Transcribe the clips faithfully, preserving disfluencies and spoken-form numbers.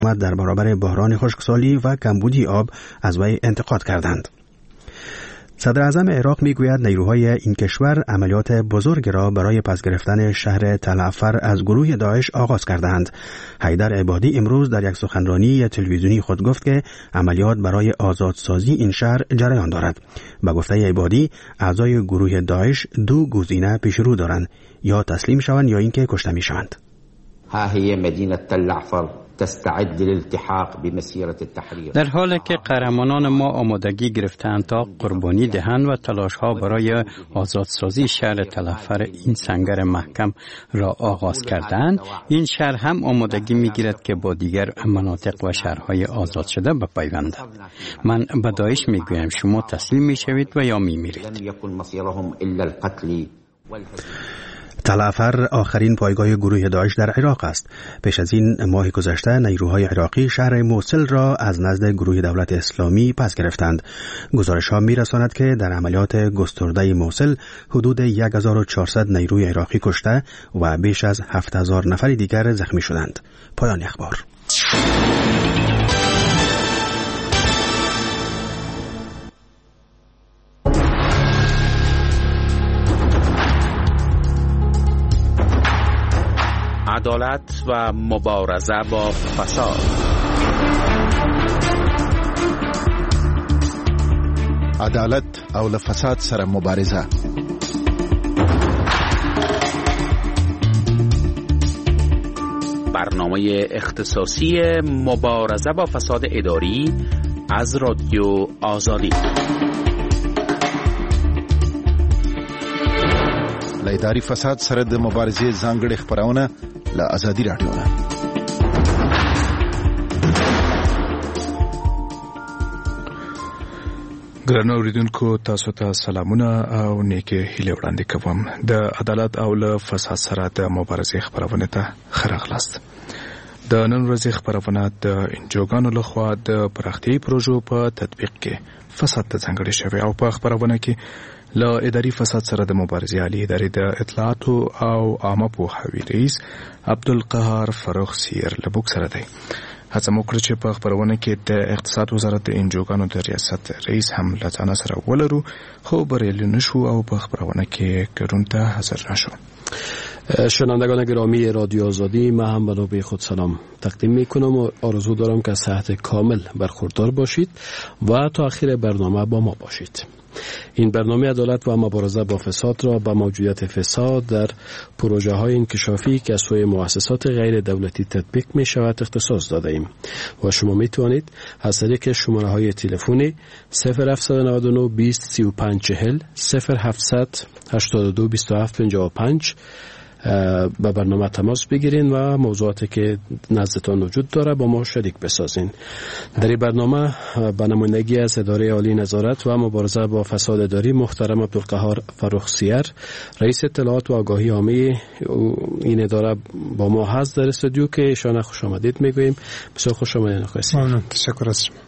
در برابر بحران خشکسالی و کمبودی آب از وی انتقاد کردند. صدر اعظم عراق میگوید نیروهای این کشور عملیات بزرگ را برای پس گرفتن شهر تل افر از گروه داعش آغاز کردند. حیدر عبادی امروز در یک سخنرانی تلویزیونی خود گفت که عملیات برای آزادسازی این شهر جریان دارد. به گفته عبادی، اعضای گروه داعش دو گزینه پیش رو دارند: یا تسلیم شوند یا اینکه کشته میشوند. ها هي مدينة تل عفر تستعد للالتحاق بمسيرة التحرير. در حالی که قهرمانان ما آمادگی گرفتند تا قربانی دهند و تلاش‌ها برای آزادسازی شهر تل عفر این سنگر محکم را آغاز کردند، این شهر هم آمادگی می‌گیرد که با دیگر مناطق و شهرهای آزاد شده بپیوندد. من به داعش میگویم شما تسلیم میشوید و یا میمیرید. تل افر آخرین پایگاه گروه داعش در عراق است. پیش از این ماه گذشته نیروهای عراقی شهر موصل را از نزد گروه دولت اسلامی پس گرفتند. گزارش‌ها می‌رساند که در عملیات گسترده موصل حدود هزار و چهارصد نیروی عراقی کشته و بیش از هفت هزار نفر دیگر زخمی شدند. پایان اخبار. عدالت و مبارزه با فساد. عدالت او له فساد سره مبارزه. برنامه اختصاصی مبارزه با فساد اداری از رادیو آزادی. له اداري فساد سره د مبارزې ځانګړي خبرونه له آزادي رادیو نه. ګرانو اوریدونکو، تاسو ته سلامونه او نیکه هیله وړاندې کوم. د عدالت او له فساد سره د مبارزې خبرونه ته خراغلاست. د نن ورځې خبرونه د انجوګانو لخوا د پراختیايي پروژو په تطبیق کې فساد ته ځانګړي شوی او په خبرونه کې له اداري فساد سره د مبارزې عالی ادارې د اطلاعات او عامه پوهاوي رئیس عبدالقهار فروخ سیر له موږ سره دی. هڅه مو کړې چې په خبرونه کې د اقتصاد وزارت د انجوګانو د ریاست رئیس هم له ځانه سره ولرو، خو بریالي نشو او په خبرونه کې ګډون ته حاضر نشو. شنوندگان گرامی رادیو آزادی، من هم به نوبه خود سلام تقدیم می کنم و آرزو دارم که صحت کامل برخوردار باشید و تا آخر برنامه با ما باشید. این برنامه عدالت و مبارزه با فساد را با موجودیت فساد در پروژه های انکشافی که از سوی مؤسسات غیر دولتی تطبیق می شود اختصاص داده ایم و شما می توانید از طریق شماره های تلفنی صفر هفت نه نه بیست سی و پنج چهل صفر هفتصد هشتاد و دو بیست و هفت پنجاه و پنج به برنامه تماس بگیرین و موضوعاتی که نزدتان وجود داره با ما شریک بسازین. در این برنامه به نمایندگی از اداره عالی نظارت و مبارزه با فساد اداری محترم عبدالقهار فروخ سیر، رئیس اطلاعات و آگاهی عامه این اداره با ما هست در استودیو که ایشان خوش آمدید میگوییم. بسیار خوش آمدید آقای سیر. ممنون، تشکر از شما.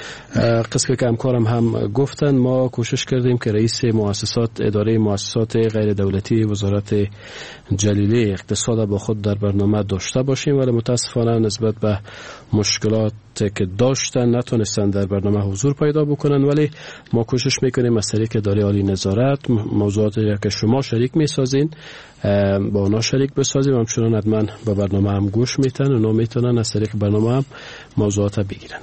قسم که همکارم هم گفتن ما کوشش کردیم که رئیس مؤسسات اداره مؤسسات غیر دولتی وزارت جلیلی اقتصاد با خود در برنامه داشته باشیم، ولی متاسفانه نسبت به مشکلات که داشتن نتونستن در برنامه حضور پیدا بکنن، ولی ما کوشش میکنیم از طریق اداره عالی نظارت موضوعاتی که شما شریک میسازین با اونا شریک بسازیم. همچنان حتما به برنامه هم گوش میتن، اونا میتونن از طریق برنامه هم موضوعات بگیرن.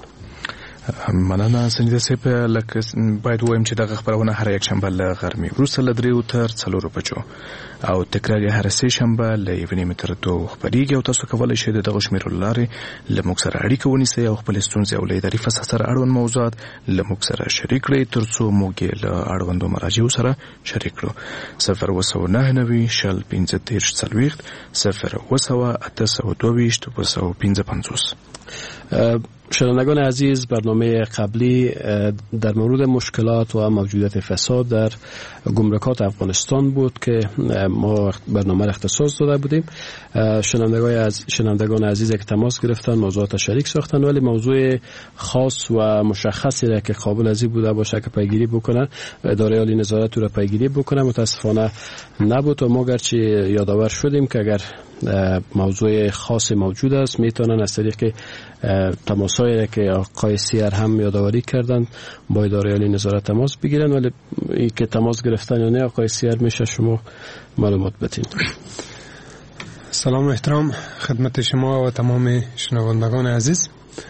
مننه سنجیده صاحب. لکه باید وایم چې دغه خبرونه هر یک شنبه له غرمې وروسته له دریو تر څلورو بجو او تکرار یې هر سه شنبه له یو نیمې تر دوه خبرېږي او تاسو کولی شئ د دغه شمیرو له لارې له موږ سره اړیکه ونیسئ او خپلې ستونزې او له اداري فساد سره اړوند موضوعات له موږ سره شریک کړئ تر څو موږ یې له اړوندو مراجعو سره شریک کړو. صفر اوه سوه نهه نوي شل پنځه دېرش څلوېښت صفر اوه سوه اته سوه دوه ویشت اوه سوه پنځه پنځوس. شنوندگان عزیز، برنامه قبلی در مورد مشکلات و موجودیت فساد در گمرکات افغانستان بود که ما برنامه را اختصاص داده بودیم. شنوندگان عزیز شنوندگان عزیز که تماس گرفتن موضوعات شریک ساختن، ولی موضوع خاص و مشخصی را که قابل از این بوده باشه که پیگیری بکنن اداره عالی نظارت را پیگیری بکنن متاسفانه نبود و ما گرچه یادآور شدیم که اگر موضوع خاص موجود است، میتونن از طریق تماسایی که آقای سیر هم یادآوری کردن با اداره عالی نظارت تماس بگیرن. ولی این که تماس گرفتن یا نه آقای سیر میشه شما معلومات بدین. سلام و احترام خدمت شما و تمام شنوندگان عزیز.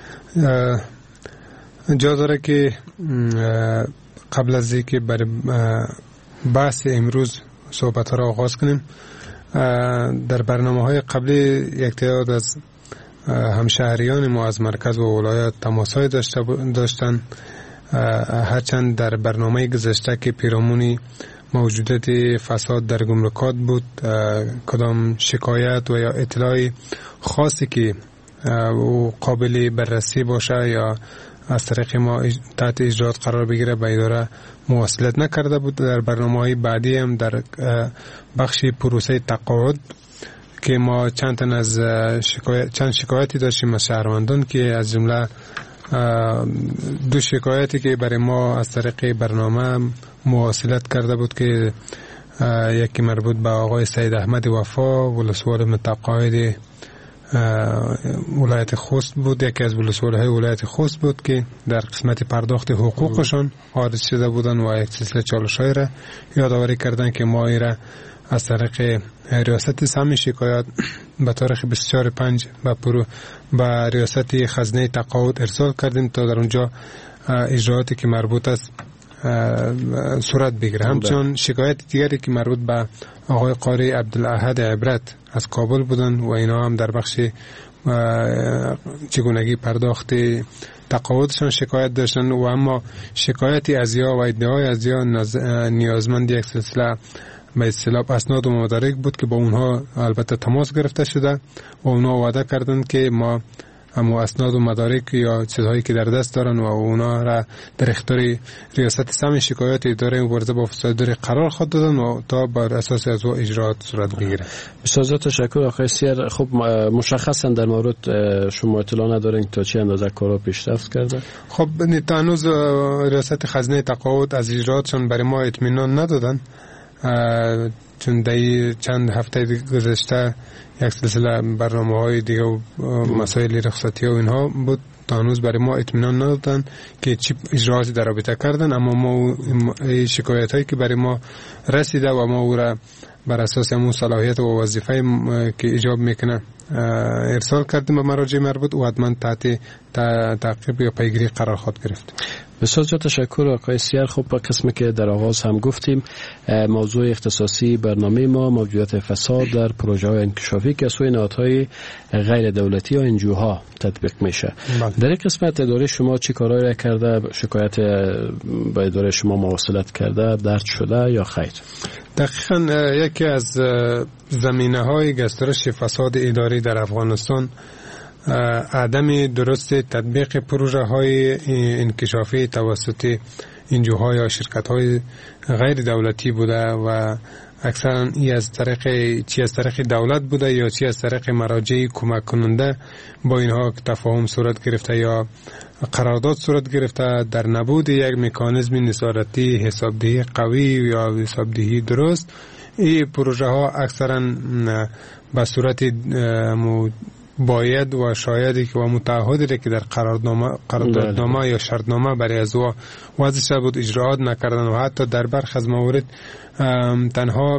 جا داره که قبل از اینکه بر بحث امروز صحبت را آغاز کنیم، در برنامه های قبلی یک تعداد از همشهریان ما از مرکز و ولایت تماس‌های داشتن، هرچند در برنامه گذشته که پیرامونی موجودیت فساد در گمرکات بود، کدام شکایت و یا اطلاع خاصی که قابل بررسی باشه یا از طریق ما تحت اجرات قرار بگیره به اداره مواصلت نکرده بود. در برنامه‌های بعدی هم در بخش پروسه تقاعد که ما چند تن از شکایت چند شکایتی داشتیم از شهروندان که از جمله دو شکایتی که برای ما از طریق برنامه مواصلت کرده بود که یکی مربوط به آقای سید احمد وفا ولسوال متقاعد ولایت خوست بود، یکی از ولسوالهای ولایت خوست بود که در قسمت پرداخت حقوقشان عارض شده بودن و یک سلسله چالش‌های را یادآوری کردن که ما ایره از طریق ریاست سهم شکایت به تاریخ بیست و چهار پنج به پرو به ریاست خزینه تقاعد ارسال کردیم تا در اونجا اجرااتی که مربوط است صورت بگیره. همچنان شکایت دیگری که مربوط به آقای قاری عبدالاحد عبرت از کابل بودن و اینا هم در بخش چگونگی پرداخت تقاعدشان شکایت داشتن و اما شکایتی از یا و ادعای از یا نیازمند یک سلسله به اصطلاح اسناد و مدارک بود که با اونها البته تماس گرفته شده و اونها وعده کردن که ما اما اسناد و مدارک یا چیزهایی که در دست دارن و اونا را در اختیار ریاست سهم شکایت اداره مبارزه با فساد قرار خود دادن و تا بر اساس از او اجرات صورت بگیره. بسیار تشکر آقای سیر. خب مشخصا در مورد شما اطلاع ندارین تا چه اندازه کارا پیشرفت کرده؟ خب تا هنوز ریاست خزینه تقاعد از اجراتشون برای ما اطمینان ندادن، چون در چند هفته گذشته یک سلسله برنامه های دیگه و مسائل رخصتی و اینها بود، تا هنوز برای ما اطمینان ندادن که چی اجرااتی در رابطه کردن. اما ما شکایت هایی که برای ما رسیده و ما او را بر اساس همون صلاحیت و وظیفه که ایجاب میکنه ارسال کردیم به مراجع مربوط و حتما تحت تعقیب یا پیگیری قرار خود گرفت. بسیار تشکر آقای سیر. خب قسمی که در آغاز هم گفتیم موضوع اختصاصی برنامه ما موجودیت فساد در پروژه های انکشافی که سوی نهادهای غیر دولتی و انجوها تطبیق میشه. بله. در این قسمت اداره شما چی کارایی را کرده؟ شکایت با اداره شما مواصلت کرده درد شده یا خیر؟ دقیقاً یکی از زمینه های گسترش فساد اداری در افغانستان عدم درست تطبیق پروژه های انکشافی توسط انجوها یا شرکت های غیر دولتی بوده و اکثرا این از طریق چی از طریق دولت بوده یا چی از طریق مراجع کمک کننده با اینها تفاهم صورت گرفته یا قرارداد صورت گرفته. در نبود یک مکانیزم نظارتی حسابدهی قوی یا حسابدهی درست، این پروژه ها اکثرا به صورت باید و شایدی که و متعهدی که در قراردادنامه قراردادنامه یا شرطنامه برای از او وضع شده بود اجراات نکردن و حتی در برخی از موارد تنها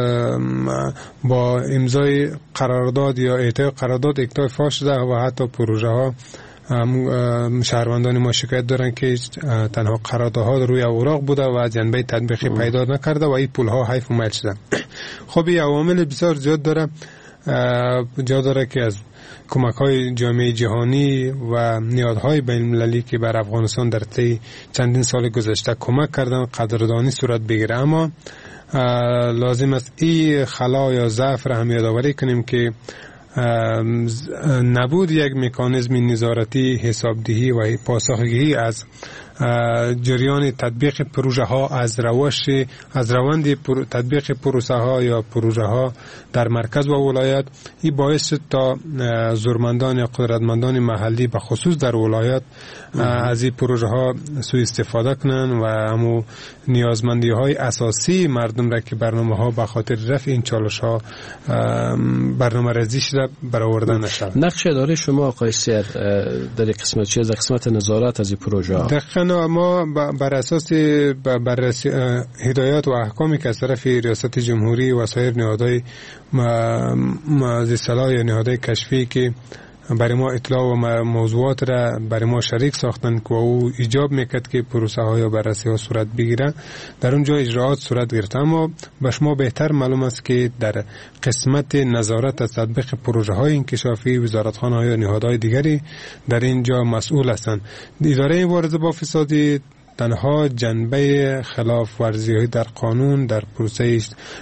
با امضای قرارداد یا اعطای قرارداد اکتفا شده و حتی پروژه ها شهروندان ما شکایت دارن که تنها قراردادها روی اوراق بوده و جنبه تطبیقی پیدا نکرده و این پول ها حیف و میل شده. خب این عوامل بسیار زیاد داره جا داره که از کمک های جامعه جهانی و نیازهای بین المللی که بر افغانستان در طی چندین سال گذشته کمک کردن قدردانی صورت بگیره. اما لازم است این خلا یا ضعف را هم یادآوری کنیم که نبود یک مکانیزم نظارتی، حسابدهی و پاسخگویی از جریان تطبیق پروژه ها، از روش از روند تطبیق پروسه ها یا پروژه ها در مرکز و ولایت، این باعث شد تا زورمندان یا قدرتمندان محلی به خصوص در ولایت از این پروژه ها سوء استفاده کنن و همو نیازمندی های اساسی مردم را که برنامه ها به خاطر رفع این چالش ها برنامه ریزی شده برآورده نشد. نقش اداره شما آقای سیر در قسمت چیه؟ در قسمت نظارت از این پروژه ها دقیقاً ما بر اساس بررسی هدایات و احکامی که از طرف ریاست جمهوری و سایر نهادهای ذی صلاح یا نهادهای کشفی که برای ما اطلاع و موضوعات را برای ما شریک ساختن که او ایجاب میکرد که پروسه ها یا بررسی ها صورت بگیره، در اونجا اجراعات صورت گرفت. اما به شما بهتر معلوم است که در قسمت نظارت از تطبیق پروژه های انکشافی وزارتخانه ها یا نهادهای دیگری در اینجا مسئول هستند. اداره مبارزه با فساد تنها جنبه خلاف ورزی های در قانون، در پروسه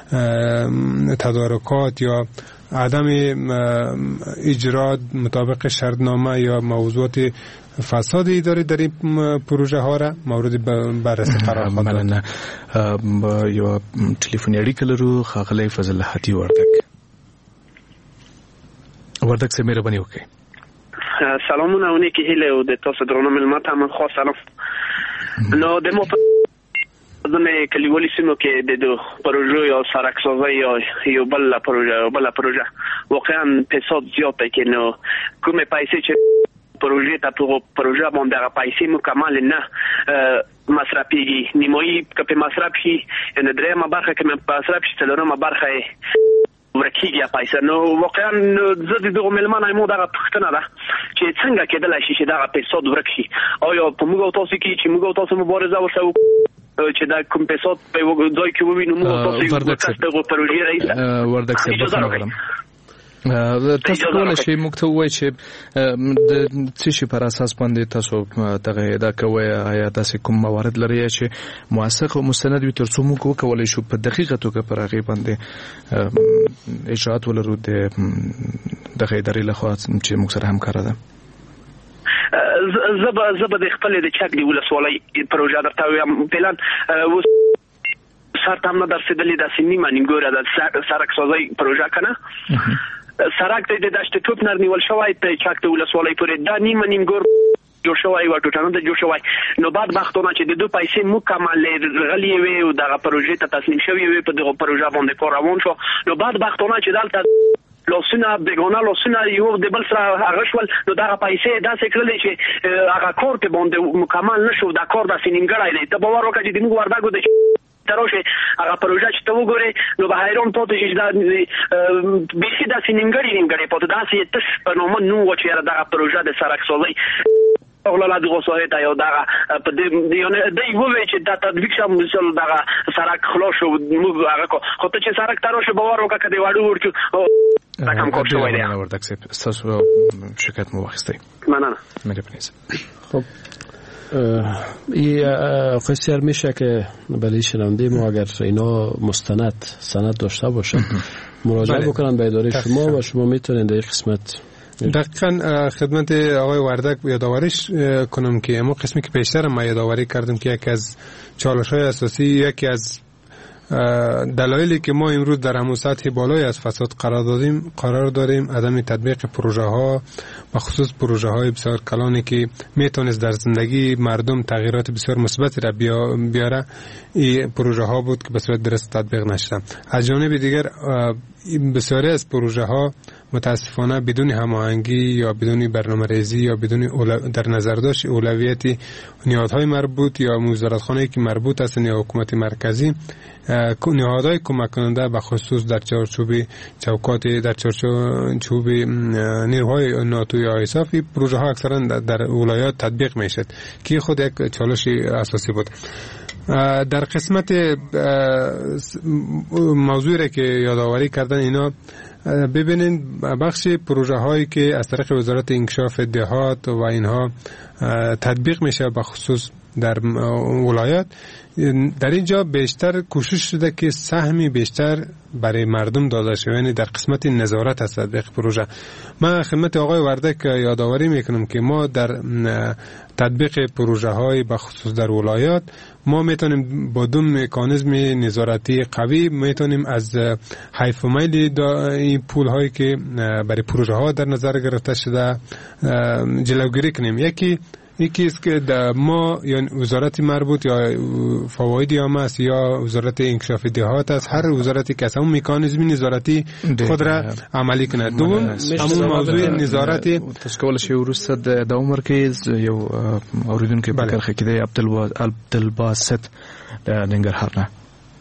تدارکات یا عدم اجرا مطابق شرطنامه یا موضوعات فساد اداری در این پروژه ها را مورد بررسی قرار خواهد داد. مننه. یو ټلیفوني اړیکه لرو ښاغلی فضل الله هادي وردک. وردک سه مهرباني وکړئ. سلامونه اونې کې هیله او د تاسو درنو ملمت هم خاص سلام. نو د مو دنه کلیوالي سیمو کې د پروژو یا سړک سازي یا یو بل پروژه بل پروژه واقعا فساد زیاته کې نو کومه پیسې چې پروژه ته په پروژه باندې هغه پیسې مکمل نه مصرفيږي، نیمایي که په مصرف شي ان درېمه برخه کې په مصرف شي څلورمه برخه ورکیږي پیسې. نو واقعا زه د دغه ملمنه مو دغه پښتنه ده چې څنګه کېدلای شي چې دغه فساد ورکشي. آیا په موږ او تاسو کې چې موږ او تاسو مبارزه وکړو چې دا کوم فساد په ځای کې ووینو موږ تاسو دغه پروژې رئیس وردک صاحب تاسو کولای شئ موږ ته ووایئ چې د څه شي پر اساس باندې تاسو دغه ادعا کوئ؟ آیا داسې کوم موارد لري چې موثق او مستند وي ترڅو موږ وکولای شو په دقیقه توګه پر هغې باندې اجراءات ولرو د دغه ادارې لخوا چې موږ سره همکاره ده؟ زه به زه به د خپلې د چک د ولسوالۍ پروژه درته ووایم. فعلا سر ته هم نه در رسېدلې، داسې نیمه نیمګوره د سړک سازۍ پروژه که نه سړک ته د دشت توپ نه نیول شوی د چک د ولسوالۍ پورې دا نیمه نیمګور جوړ شوی و ټوټانه ته جوړ شوی. نو بعد وختونه چې د دوی پیسې مکمل غلې وي او دغه پروژې ته تسلیم شوی وي په دغه پروژه باندې کار روان شو. نو بعد وختونه چې دلته لاسونه بېګانه لاسونه یو د بل سره هغه شول، نو دغه پیسې داسې کړلې چې هغه کار ته باندې مکمل نشو. دا کار داسې نیمګړی دی. ته باور وکړه چې د موږ وردګو د تروشه هغه پروژه چې ته وګورې نو به حیران پاتې شې چې دا بیخي داسې نیمګړی نیمګړی پاتې داسې تش په نومه نو و چې دغه پروژه د سړک سازۍ اغلا دغه سوهه ته یو دغه په دې یعنی دای ووی چې دا تطبیق شوم مثال دغه سړک خلاص شو موږ هغه خو ته چې سړک تروشه باور وکړه کدی واړو ورچو دا کوم کوم شوی دی. وردک صاحب تاسو شکایت مو واخیستی؟ مننه. مهرباني. خب آقای سیر میشه که بله شنونده ما اگر اینا مستند سند داشته باشن مراجعه بکنن به اداره شما و شما میتونین در این قسمت دقیقا خدمت آقای وردک یادآوریش کنم که اما قسمی که پیشتر ما یادآوری کردم که یکی از چالش های اساسی، یکی از دلایلی که ما امروز در همون سطح بالای از فساد قرار دادیم قرار داریم عدم تطبیق پروژه ها و خصوص پروژه های بسیار کلانی که میتونست در زندگی مردم تغییرات بسیار مثبتی را بیاره، این پروژه ها بود که به صورت درست تطبیق نشده. از جانب دیگر بسیاری از پروژه ها متاسفانه بدون هماهنگی یا بدون برنامه‌ریزی یا بدون در نظر داشت اولویتی نهادهای مربوط یا وزارتخانه‌ای که مربوط هستند یا حکومت مرکزی نهادهای کمک کننده به خصوص در چارچوب چوکات در چارچوب نیروهای ناتو یا ایسافی پروژه ها اکثرا در ولایات تطبیق میشد که خود یک چالش اساسی بود. در قسمت موضوعی را که یادآوری کردن اینا ببینید بخش پروژه هایی که از طریق وزارت انکشاف دهات و اینها تطبیق میشه به خصوص در ولایت، در اینجا بیشتر کوشش شده که سهمی بیشتر برای مردم داده شود، یعنی در قسمت نظارت از تطبیق پروژه. من خدمت آقای وردک یادآوری میکنم که ما در تطبیق پروژه های بخصوص در ولایات ما میتونیم با دو مکانیزم نظارتی قوی میتونیم از حیف و میل این پول هایی که برای پروژه ها در نظر گرفته شده جلوگیری کنیم. یکی یکی است که ما یا وزارت مربوط یا فواید عامه است یا وزارت انکشاف دهات است، هر وزارتی که اون مکانیزم نظارتی خود را عملی کنه. دوم همون موضوع نظارت تاسو شي ورسته د عمر کې یو اوریدونکو په کرخه کې د عبدالباسط د ننګرهار نه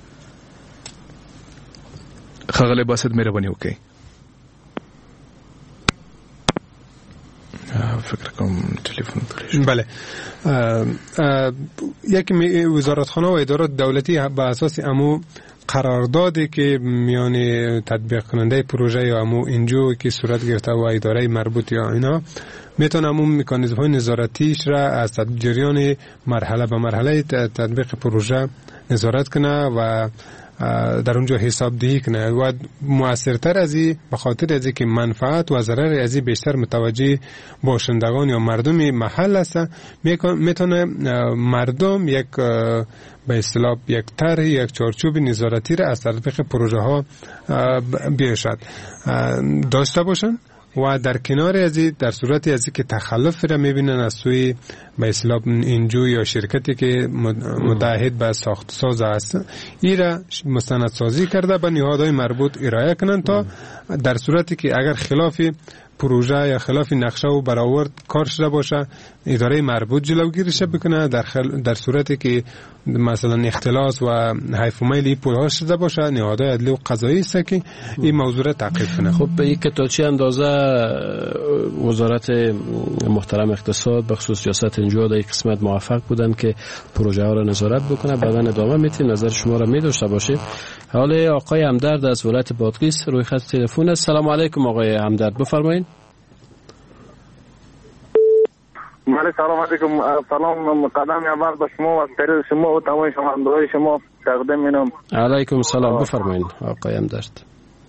خغله باسط مهرباني وکړئ. فکر کنم تلفن پرش. بله، یکی وزارتخانه و ادارات دولتی به اساس امو قراردادی که میان تطبیق کننده پروژه یا امو انجو که صورت گرفته و اداره مربوط یا اینا میتونه امو مکانیزم های نظارتیش را از جریان مرحله به مرحله تطبیق پروژه نظارت کنه و در اونجا حساب دهی کنه و مؤثرتر از این به خاطر از که منفعت و ضرر از این بیشتر متوجه باشندگان یا مردم محل است، میتونه مردم یک به اصطلاح یک طرح یک چارچوب نظارتی را از تطبیق پروژه ها بیاشد داشته باشن و در کنار از این در صورتی از که تخلف را میبینن از سوی به اصطلاح انجو یا شرکتی که متعهد به ساخت ساز است این را مستندسازی کرده به نهادهای مربوط ارائه کنند تا در صورتی که اگر خلاف پروژه یا خلاف نقشه و برآورد کار شده باشه اداره مربوط جلوگیریش بکنه، در خل... در صورتی که مثلا اختلاس و حیف و میل پولها شده باشه نهادهای عدلی و قضایی است که این موضوع را تعقیب کنه. خب به این که تا چه اندازه وزارت محترم اقتصاد به خصوص سیاست انجا در این قسمت موفق بودن که پروژه ها را نظارت بکنه، بعدا ادامه میتیم نظر شما را می داشته باشیم. حالا آقای همدرد از ولایت بادغیس روی خط تلفن است. سلام علیکم آقای همدرد، بفرمایید. مالی سلام علیکم. سلام مقدم اول به شما و طریق شما و تمام شنوندگان شما تقدیم می‌کنم. علیکم سلام، بفرمایید آقای همدرد.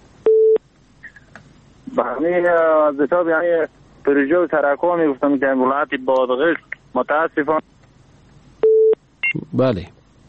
بله از حساب یعنی پروژه و تراکمی گفتم که ولایت بادغیس متاسفانه بله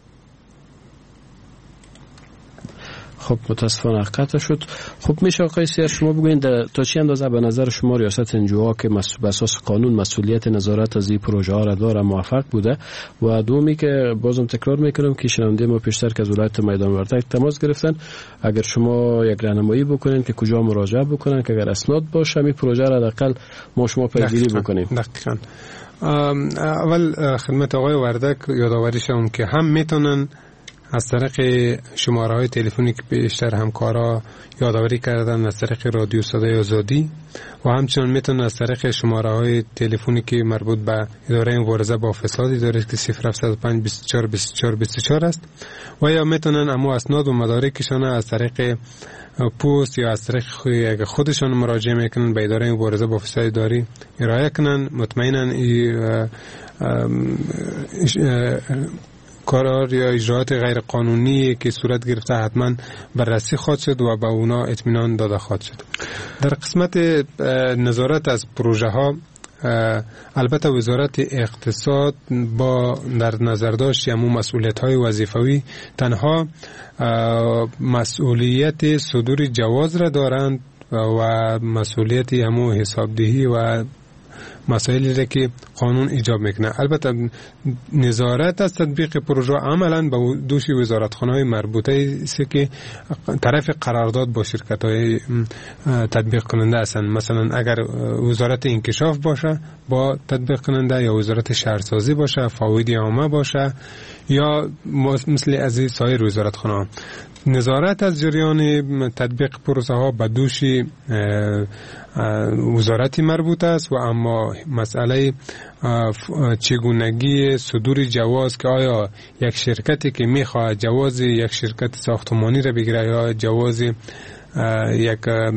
خب متاسفانه قطع شد. خب میشه آقای سیر شما بگوین تا چه اندازه به نظر شما ریاست انجوها که به اساس قانون مسئولیت نظارت از این پروژه ها را داره موفق بوده؟ و دومی که بازم تکرار میکنم که شنونده ما پیشتر که از ولایت میدان وردک تماس گرفتن، اگر شما یک راهنمایی بکنین که کجا مراجعه بکنن که اگر اسناد باشه این پروژه را حداقل ما شما پیگیری بکنیم. دقیقاً. اول خدمت آقای وردک یادآوری شدم که هم میتونن از طریق شماره های تلفنی که بیشتر همکارا یادآوری کردن از طریق رادیو صدای آزادی و همچنین میتونن از طریق شماره های تلفنی که مربوط به اداره مبارزه با فساد داره که صفر هفت صفر پنج بیست و چهار بیست و چهار بیست و چهار است و یا میتونن اما اسناد و مدارکشان از طریق پست یا از طریق اگه خودشان مراجعه میکنن به اداره مبارزه با فساد اداری ارائه کنن. مطمئنا کارار یا اجراعات غیر قانونی که صورت گرفته حتما بررسی خواهد شد و به اونا اطمینان داده خواهد شد. در قسمت نظارت از پروژه ها البته وزارت اقتصاد با در نظر داشت همو مسئولیت های وظیفوی تنها مسئولیت صدور جواز را دارند و مسئولیت همو حسابدهی و مسائلی را که قانون ایجاب میکنه. البته نظارت از تطبیق پروژه عملا به دوش وزارتخانه‌های مربوطه است که طرف قرارداد با شرکت‌های تطبیق کننده هستند. مثلا اگر وزارت انکشاف باشه با تطبیق کننده یا وزارت شهرسازی باشه، فواید عامه باشه یا مثل از سایر وزارتخانه‌ها. نظارت از جریان تطبیق پروژه ها به دوش وزارتی مربوط است و اما مسئله چگونگی صدور جواز که آیا یک شرکتی که میخواد جواز یک شرکت ساختمانی را بگیره یا جواز یک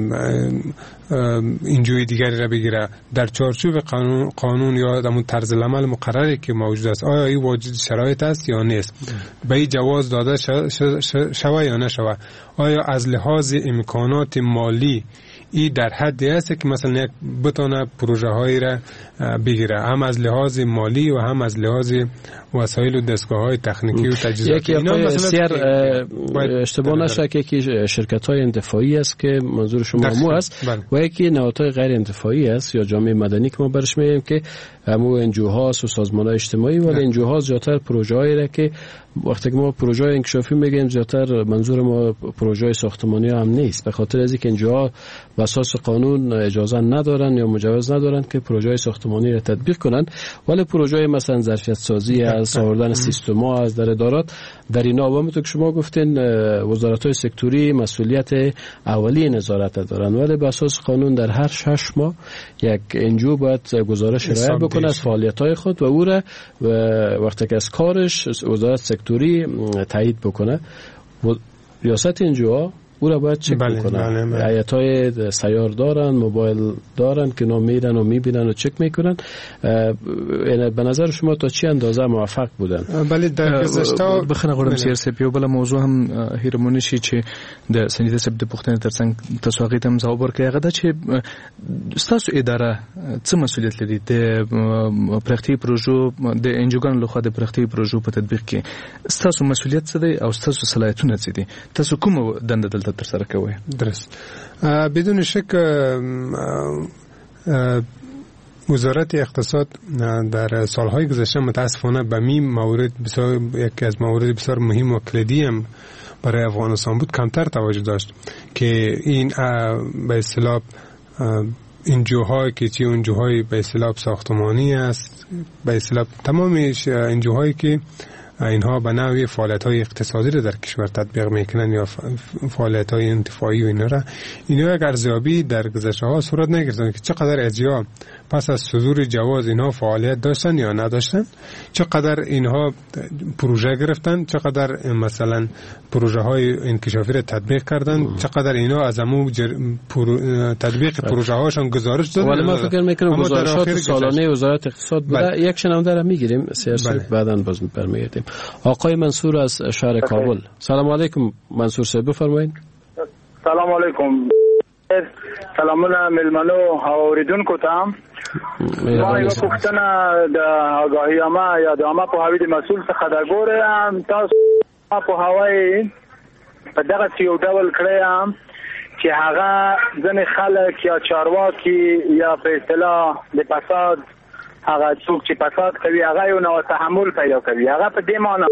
اینجوی دیگری را بگیره در چارچوب قانون, قانون یا در طرز العمل مقرری که موجود است آیا این واجد شرایط است یا نیست، به این جواز داده شوه یا نشوه، آیا از لحاظ امکانات مالی این در حدی است که مثلا یک بتونه پروژه هایی را بگیره، هم از لحاظ مالی و هم از لحاظ وسایل و دستگاه های تکنیکی و تجهیزاتی. یکی آقای سیر اشتباه نشه که یکی شرکت های انتفاعی است که منظور شما مو است و یکی نهادهای غیر انتفاعی است یا جامعه مدنی که ما برش میگیم که همو انجوها و سازمان های اجتماعی، ولی انجوها زیادتر پروژه هایی را که وقتی که ما پروژه انکشافی میگیم زیادتر منظور ما پروژه ساختمانی هم نیست، به خاطر از اینکه انجوها اساس قانون اجازه ندارن یا مجوز ندارن که پروژه ساختمانی را تطبیق کنن، ولی پروژه مثلا ظرفیت سازی از آوردن سیستما از در ادارات در اینا و همونطور که شما گفتین وزارت‌های سکتوری مسئولیت اولی نظارت دارن، ولی به اساس قانون در هر شش ماه یک انجو باید گزارش ارائه بکنه از فعالیت‌های خود و او را وقتی که از کارش وزارت سکتوری تایید بکنه. ریاست انجوها او را باید چک بله بکنن، هیئت‌های سیار دارن، موبایل دارن که نو میرن و میبینن و چک میکنن. یعنی به نظر شما تا چی اندازه موفق بودن؟ بله در گذشته بخنه غوړم سیر سپیو بل موضوع هم هیرمونی شي چې د سنیده سب د پښتنې ترڅنګ تاسو هغه تم ځواب ورکړی هغه دا چې تاسو اداره څه مسؤلیت لري د پرختي پروژو د انجوګان لخوا د پرختي پروژو په تطبیق کې تاسو مسؤلیت څه دی او تاسو صلاحیتونه څه دي؟ تاسو کوم دنده دلته تر سره کوي؟ درست. بدون شک وزارت اقتصاد در سالهای گذشته متاسفانه به می مورد بسیار یکی از موارد بسیار مهم و کلیدی هم برای افغانستان بود کمتر توجه داشت که این به اصطلاح انجوهای که چی انجوهای به اصطلاح ساختمانی است، به اصطلاح تمام انجوهایی که اینها به نوعی فعالیت‌های اقتصادی را در کشور تطبیق میکنن یا فعالیت‌های انتفاعی و اینا را، اینا یک ارزیابی در گذشته‌ها صورت نگرفتن که چقدر اجرا پس از صدور جواز اینها فعالیت داشتن یا نداشتن، چقدر اینها پروژه گرفتن، چقدر مثلا پروژه های انکشافی را تطبیق کردن، چقدر اینا از همون جر... پرو... تطبیق پروژه هاشون گزارش دادن. ولی من فکر میکنم گزارشات سالانه وزارت اقتصاد بوده. یک شنونده را میگیریم سیاسی بعداً باز برمیگردیم. آقای منصور از شهر کابل. سلام علیکم منصور صاحب، بفرمایید. سلام علیکم. سلامونه ملمنو اوریدونکو ته. ما یو پوښتنه د آگاهیامه یا د عامه پوهاوي د مسؤل څخه دا ګورم، تاسو په هوای په دغه یو ډول کړی چې هغه ځنې خلک یا چارواکي یا په اصطلاح د فساد هغه څوک چې فساد کوي هغه یو نو تحمل پیدا کوي، هغه په دې معنی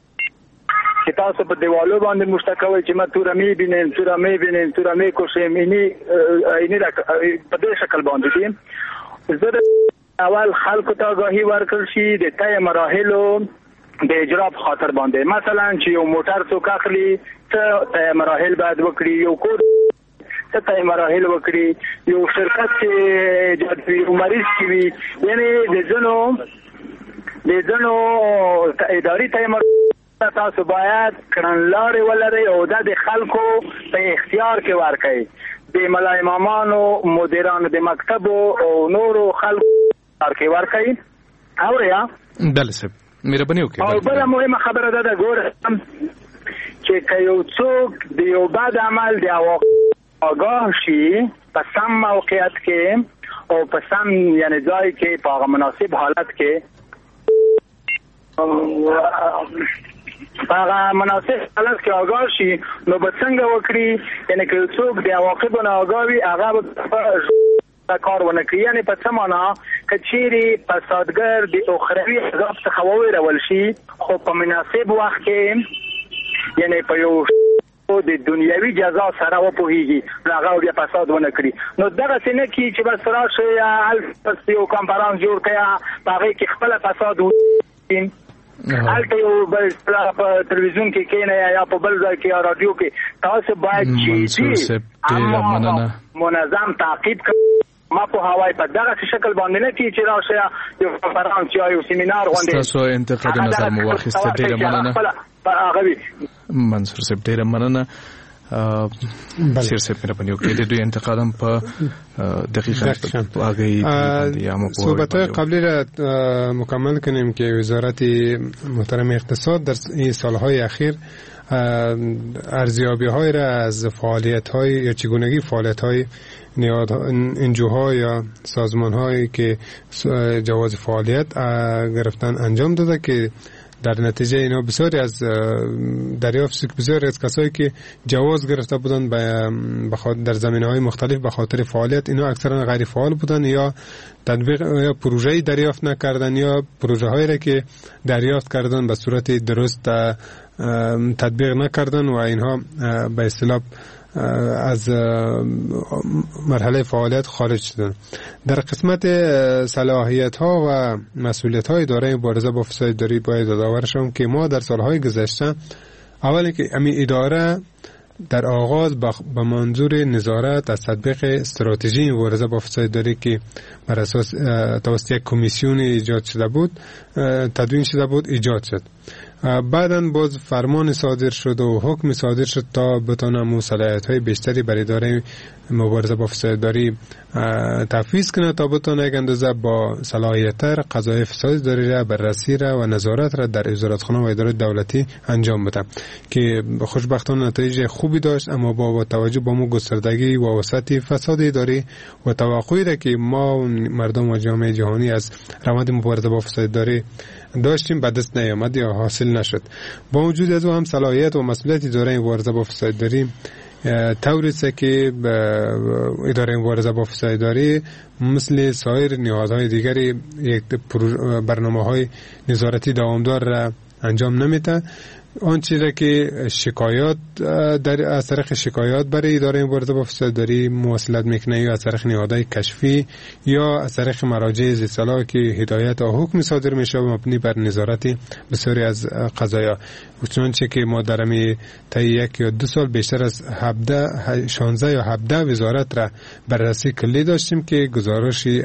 چې تاسو په دیوالو باندې مشتکوي چې ما تور می بینم تور می بینم تور می کوشم اینی اینی په دې شکل باندې دي. زه اول خلکو ته آگاهی ورکړ شي د تای مراحلو د اجرا په خاطر باندې، مثلا چې یو موټر څوک اخلي څه تای مراحل باید وکړي، یو کور څه تای مراحل وکړي، یو شرکت چې یو مریض کی وي، یعنی د ځنو د ځنو اداري تای تاسو باید کړنلارې ولرئ او دا د خلکو په اختیار کې ورکړئ، د ملا امامانو مدیرانو د مکتب او نورو خلکو کې ورکړئ. اوریا بله صاحب مهرباني وکړئ. او بل مهمه خبره ده دا ګوره چې که یو څوک د یو بد عمل د آگاه شي په سم موقعیت کې او په سم یعنی ځای کې په هغه مناسب حالت کې هغه مناسب حالت کې آگاه شي نو به څنګه وکړي، یعنی که څوک د عواقبو نه آگاه وي هغه به کار ونه کړي، یعنی په څه معنا که چیرې فسادګر د اخروي عذاب څخه وویرول شي خو په مناسب وخت کې یعنی په یو د دنیوي جزا سره وپوهیږي نو هغه بیا فساد ونه کړي. نو دغسې نه کړي چې بس راشي هلته یو کنفرانس جوړ کړي په هغې کې خپله فساد وکړي، هلته یو بل په تلویزیون کې کېنه یا په بل ځای کې یا رادیو کې، تاسو باید جدي اما منظم تعقیب کړئ، ما په هوای په دغه شکل باندې نه چې راشه یو کنفرانس یا یو سیمینار غونډه تاسو انتقاد نظر مو واخیسته ډیره مننه منصور صاحب ډیره مننه سیر صاحب میرا پنیو کې د دوی انتقادم په دقیقه واقعي یا مو صحبت‌های قبلی را مکمل کنیم که وزارت محترم اقتصاد در این سالهای اخیر ارزیابی‌های را از فعالیت‌های یا چگونگی فعالیت‌های انجوها یا سازمان‌هایی که جواز فعالیت گرفتن انجام داده که در نتیجه اینا بسیاری از دریافت بسیاری از کسایی که جواز گرفته بودن به در زمینه‌های مختلف به خاطر فعالیت اینا اکثرا غیر فعال بودن یا تطبیق یا پروژه‌ای دریافت نکردن یا پروژه‌هایی را که دریافت کردن به صورت درست تطبیق نکردن و اینها به اصطلاح از مرحله فعالیت خارج شدن. در قسمت صلاحیت ها و مسئولیت های اداره مبارزه با فساد اداری باید یادآور شوم که ما در سالهای گذشته اولی که امی اداره در آغاز به منظور نظارت از تطبیق استراتژی مبارزه با فساد اداری که بر اساس توسط یک کمیسیون ایجاد شده بود تدوین شده بود ایجاد شد. بعداً باز فرمان صادر شد و حکم صادر شد تا بتونه صلاحیت‌های بیشتری برای اداره مبارزه با فساد اداری تفویض کنه تا بتونه یک اندازه با صلاحیت‌تر قضایای فساد اداری را بررسی را و نظارت را در وزارتخانه و اداره دولتی انجام بده که خوشبختانه نتایج خوبی داشت، اما با توجه به مو گستردگی و وسعت فساد اداری و توقعی را که ما مردم و جامعه جهانی از روند مبارزه با فساد اداری داشتیم به دست نیامد یا حاصل نشد. با وجود از او هم صلاحیت و مسئولیت اداره مبارزه با فساد اداری طوری است که اداره مبارزه با فساد اداری مثل سایر نیازهای دیگری یک برنامه‌های نظارتی دوامدار را انجام نمیده. آنچه را که شکایات در از طریق شکایات برای اداره مبارزه با فساد اداری مواصلت میکنه یا از طریق نهادهای کشفی یا از طریق مراجع ذی صلاح که هدایت و حکم صادر میشه مبنی بر نظارت بسیاری از قضایا. چنانچه که ما در امی طی یک یا دو سال بیشتر از هفده شانزده یا هفده وزارت را بررسی کلی داشتیم که گزارشی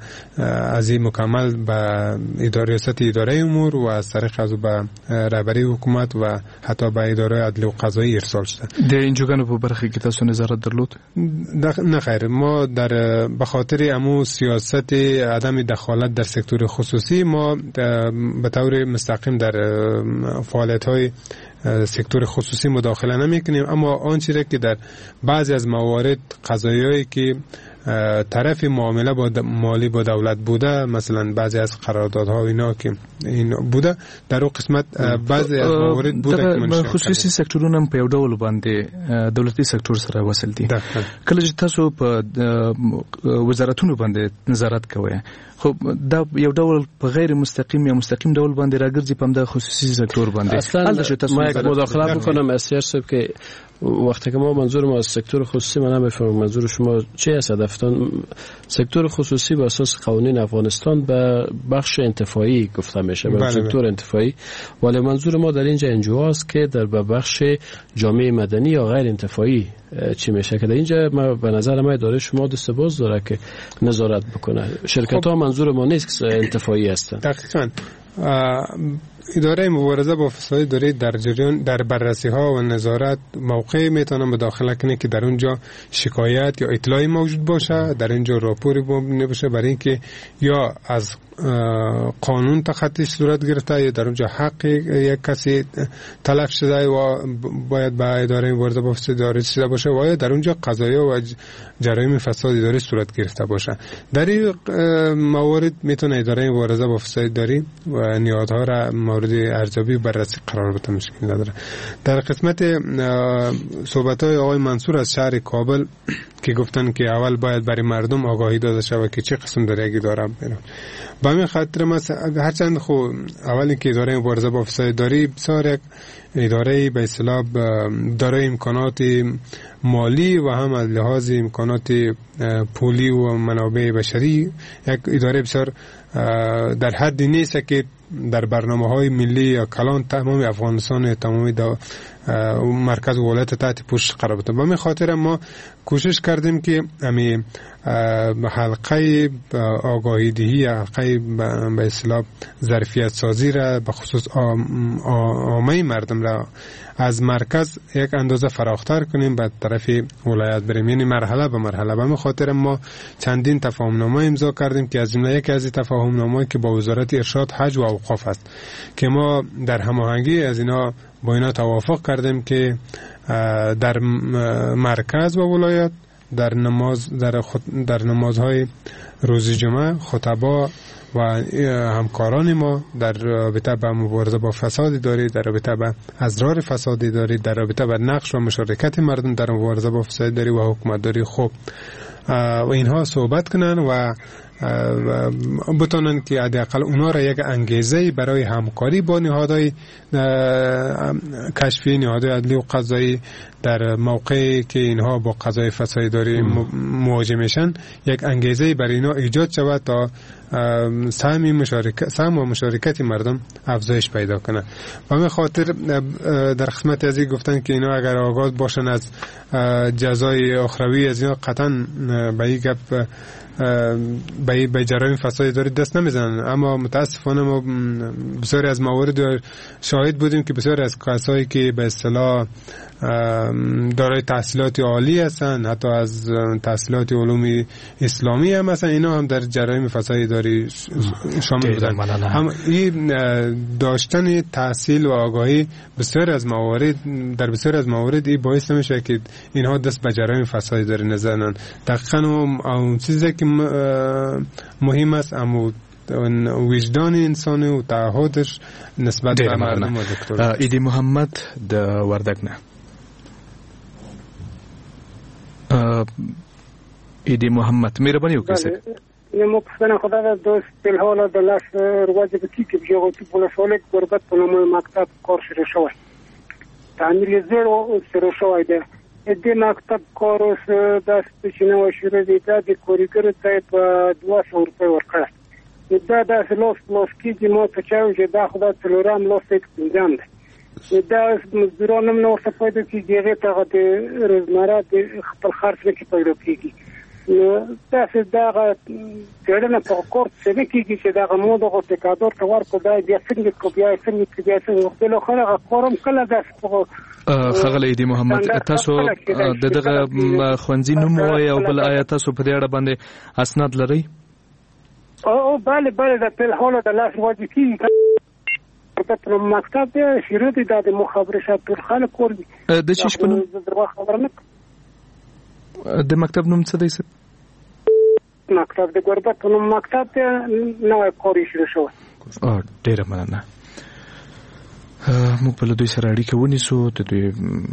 از این مکمل به اداره ریاست اداره امور و از طریق از به رهبری حکومت و حتی به اداره عدل و قضایی ارسال شده. در اینجوگانو په برخه کې تاسو نظارت درلود؟ نه خیر، ما در به خاطر امو سیاست عدم دخالت در سکتور خصوصی ما به طور مستقیم در فعالیت‌های سکتور خصوصی مداخله نمی‌کنیم، اما آنچه را که در بعضی از موارد قضایایی که طرف معامله با مالی با دولت بوده، مثلا بعضی از قراردادها و اینا که این بوده، در اون قسمت بعضی از موارد بوده که من خصوصي سکتورونه هم په یو ډول باندې دولتي سکتور سره وصل دي. کله چې تاسو په وزارتونو باندې نظارت کوئ، خب دا یو ډول په غیر مستقیم یا مستقیم ډول باندې راګرځي په د خصوصي سکتور باندې. اصلا ما یک مداخله بکنم از سیاست که وقتی که ما منظور ما از سکتور خصوصی من نمیفهمم منظور شما چی است هدفتان. سکتور خصوصی به اساس قوانین افغانستان به بخش انتفاعی گفته میشه، به سکتور انتفاعی، ولی منظور ما در اینجا انجواست که در به بخش جامعه مدنی یا غیر انتفاعی چی میشه که در اینجا ما به نظر ما اداره شما دست باز داره که نظارت بکنه. شرکت ها منظور ما نیست که انتفاعی هستن. دقیقاً اداره مبارزه با فساد اداری در جریان در بررسی ها و نظارت موقع میتونه مداخله کنه که در اونجا شکایت یا اطلاعی موجود باشه، در اینجا راپوری باشه برای اینکه یا از قانون تخطی صورت گرفته یا در اونجا حق یک کسی تلف شده و باید به اداره مبارزه با فساد اداری رسیده باشه و یا در اونجا قضایا و جرایم فساد اداری صورت گرفته باشه. در این موارد میتونه اداره مبارزه با فساد اداری و نیازها را مورد ارزیابی و بررسی قرار بده، مشکل نداره. در قسمت صحبت‌های آقای منصور از شهر کابل که گفتن که اول باید برای مردم آگاهی داده شود که چه قسم در یک اداره بره. با همین خاطر ما هرچند خو اولی که اداره مبارزه با فساد اداری بسیار یک اداره به اصطلاح دارای امکانات مالی و هم از لحاظ امکانات پولی و منابع بشری یک اداره بسیار در حدی نیست که در برنامه‌های ملی یا کلان تمام افغانستان تمام مرکز ولایت تحت پوشش قرار بده. به همین خاطر ما کوشش کردیم که همین حلقه آگاهی دهی، حلقه به اصطلاح ظرفیت سازی را به خصوص عامه مردم را از مرکز یک اندازه فراختر کنیم به طرف ولایت بریم، یعنی مرحله به مرحله. به همین خاطر ما چندین تفاهم‌نامه امضا کردیم که از جمله یکی از این تفاهم‌نامه‌ای که با وزارت ارشاد، حج و اوقاف است که ما در هماهنگی از اینا با اینا توافق کردیم که در مرکز و ولایت در نماز در, خط... در نمازهای روز جمعه خطبا و همکاران ما در رابطه با مبارزه با فساد اداری، در رابطه با اضرار فساد اداری، در رابطه با نقش و مشارکت مردم در مبارزه با فساد اداری و حکومتداری خوب و اینها صحبت کنن و بتونن که حداقل اونا را یک انگیزه برای همکاری با نهادهای کشفی، نهادهای عدلی و قضایی در موقعی که اینها با قضای فساد اداری مواجه میشن، یک انگیزه برای اینا ایجاد شود تا سهم مشارکت سهم و مشارکت مردم افزایش پیدا کنه. و به خاطر در خدمت از این گفتن که اینا اگر آگاه باشن از جزای اخروی از اینا قطعا به این گپ به به جرایم فساد اداری دست نمیزنن. اما متاسفانه ما بسیاری از موارد شاهد بودیم که بسیاری از کسایی که به اصطلاح دارای تحصیلات عالی هستن، حتی از تحصیلات علوم اسلامی هم هستن، اینا هم در جرایم فساد اداری شامل بودن. هم این داشتن تحصیل و آگاهی بسیاری از موارد در بسیاری از موارد این باعث نمیشه که اینها دست به جرایم فساد اداری نزنن. دقیقاً اون چیزی که مهم است اما وجدان انسانی و تعهدش نسبت به مردم و دکتر. ایدی محمد د وردګ نه ایدی محمد مهرباني وکړئ. یه مقصد خدا دا دوست بالحال دا لاش رواجه بکی که بجاغوتی بولشالک گربت پناموی مکتب کار شروع شوی تعمیر زیر و شروع شوی ده ادی مکتب کاروس دست بچینه و شروع دیده دی کوریگر تایب دو سو روپی ورکرد دا دست لاس لاسکی دی ما تچاوی جه دا خدا تلورام لاس ایک پنجام ده دا مزدورانم نورسه پیدا کی دیگه تا دی روزمره دی خپل خرچ نکی پیدا کیگی تاسو دا څنګه په کور څه کېږي چې دا مو دغه ټکادور ته ورکو دا بیا څنګه کو بیا څنګه کې بیا څنګه خپل خلک قرم کله دا خغلی دی محمد تاسو د دغه خوندې نوم وای او بل آیا تاسو په دې اړه باندې اسناد لرئ؟ او bale bale da په حال د لاس واجب کیږي په مکتب شروع دي د مخابرات ټول خلک کور دي د چیش په نوم د مکتب نوم څه دی؟ مکتب د غربت په نوم مکتب نوې کوري شروع شو. ا ډیره مننه. موږ په دوی سره اړیکه ونیسو ته دوی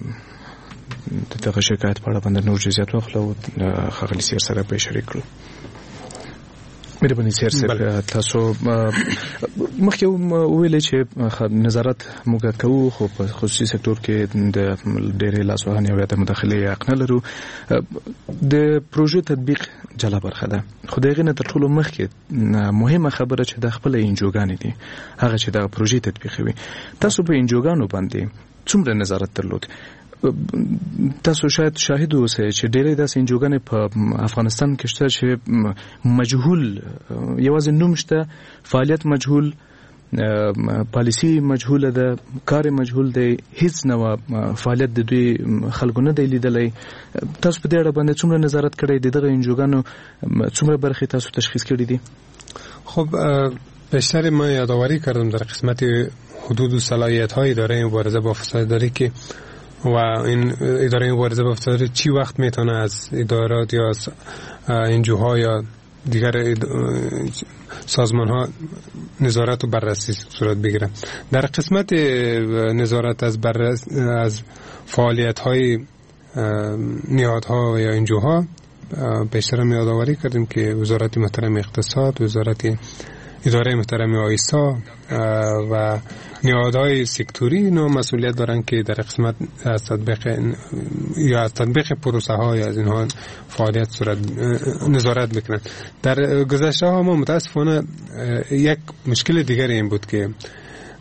د دغه شکایت په اړه باندې نور جزئیات واخلو خغلی سیر سره به شریک کړو. مې باندې سیر سره تاسو مخکې ویلې چې نظارت موږ کوو خو په خصوصي سکتور کې د ډېرې لاسوهنې او د مداخلې حق نه لرو. د پروژې تطبیق جلا برخه ده خو دغه نه تر ټولو مخکې مهمه خبره چې د خپل انجوګانې دي هغه چې د پروژې تطبیقوي. تاسو په انجوګانو باندې څومره نظارت درلود؟ تاسو شاید شاهد اوسئ چې ډېرې داسې انجوګانې په افغانستان کې شته چې مجهول یوازې نوم شته، فعالیت مجهول، پالیسی مجهوله ده، کار مجهول دی، هیڅ نوع فعالیت د دوی خلکو نه دی لیدلی. تاسو په دې اړه باندې څومره نظارت کړی دی؟ دغه انجوګانو څومره برخې تاسو تشخیص کړي دي؟ خب بیشتر ما یادآوری کردم در قسمت حدود و صلاحیت های اداره مبارزه با فساد اداری که و این اداره مبارزه با فساد اداری چی وقت میتونه از ادارات یا از انجوها یا دیگر سازمان ها نظارت و بررسی صورت بگیرن. در قسمت نظارت از بررسی از فعالیت های نهادها یا انجوها بیشتر یادآوری کردیم که وزارت محترم اقتصاد، وزارت اداره محترم آیسا و نهادهای سکتوری اینا مسئولیت دارن که در قسمت از تطبیق یا از تطبیق پروسه ها یا از اینها فعالیت صورت نظارت بکنن. در گذشته ها ما متاسفانه یک مشکل دیگر این بود که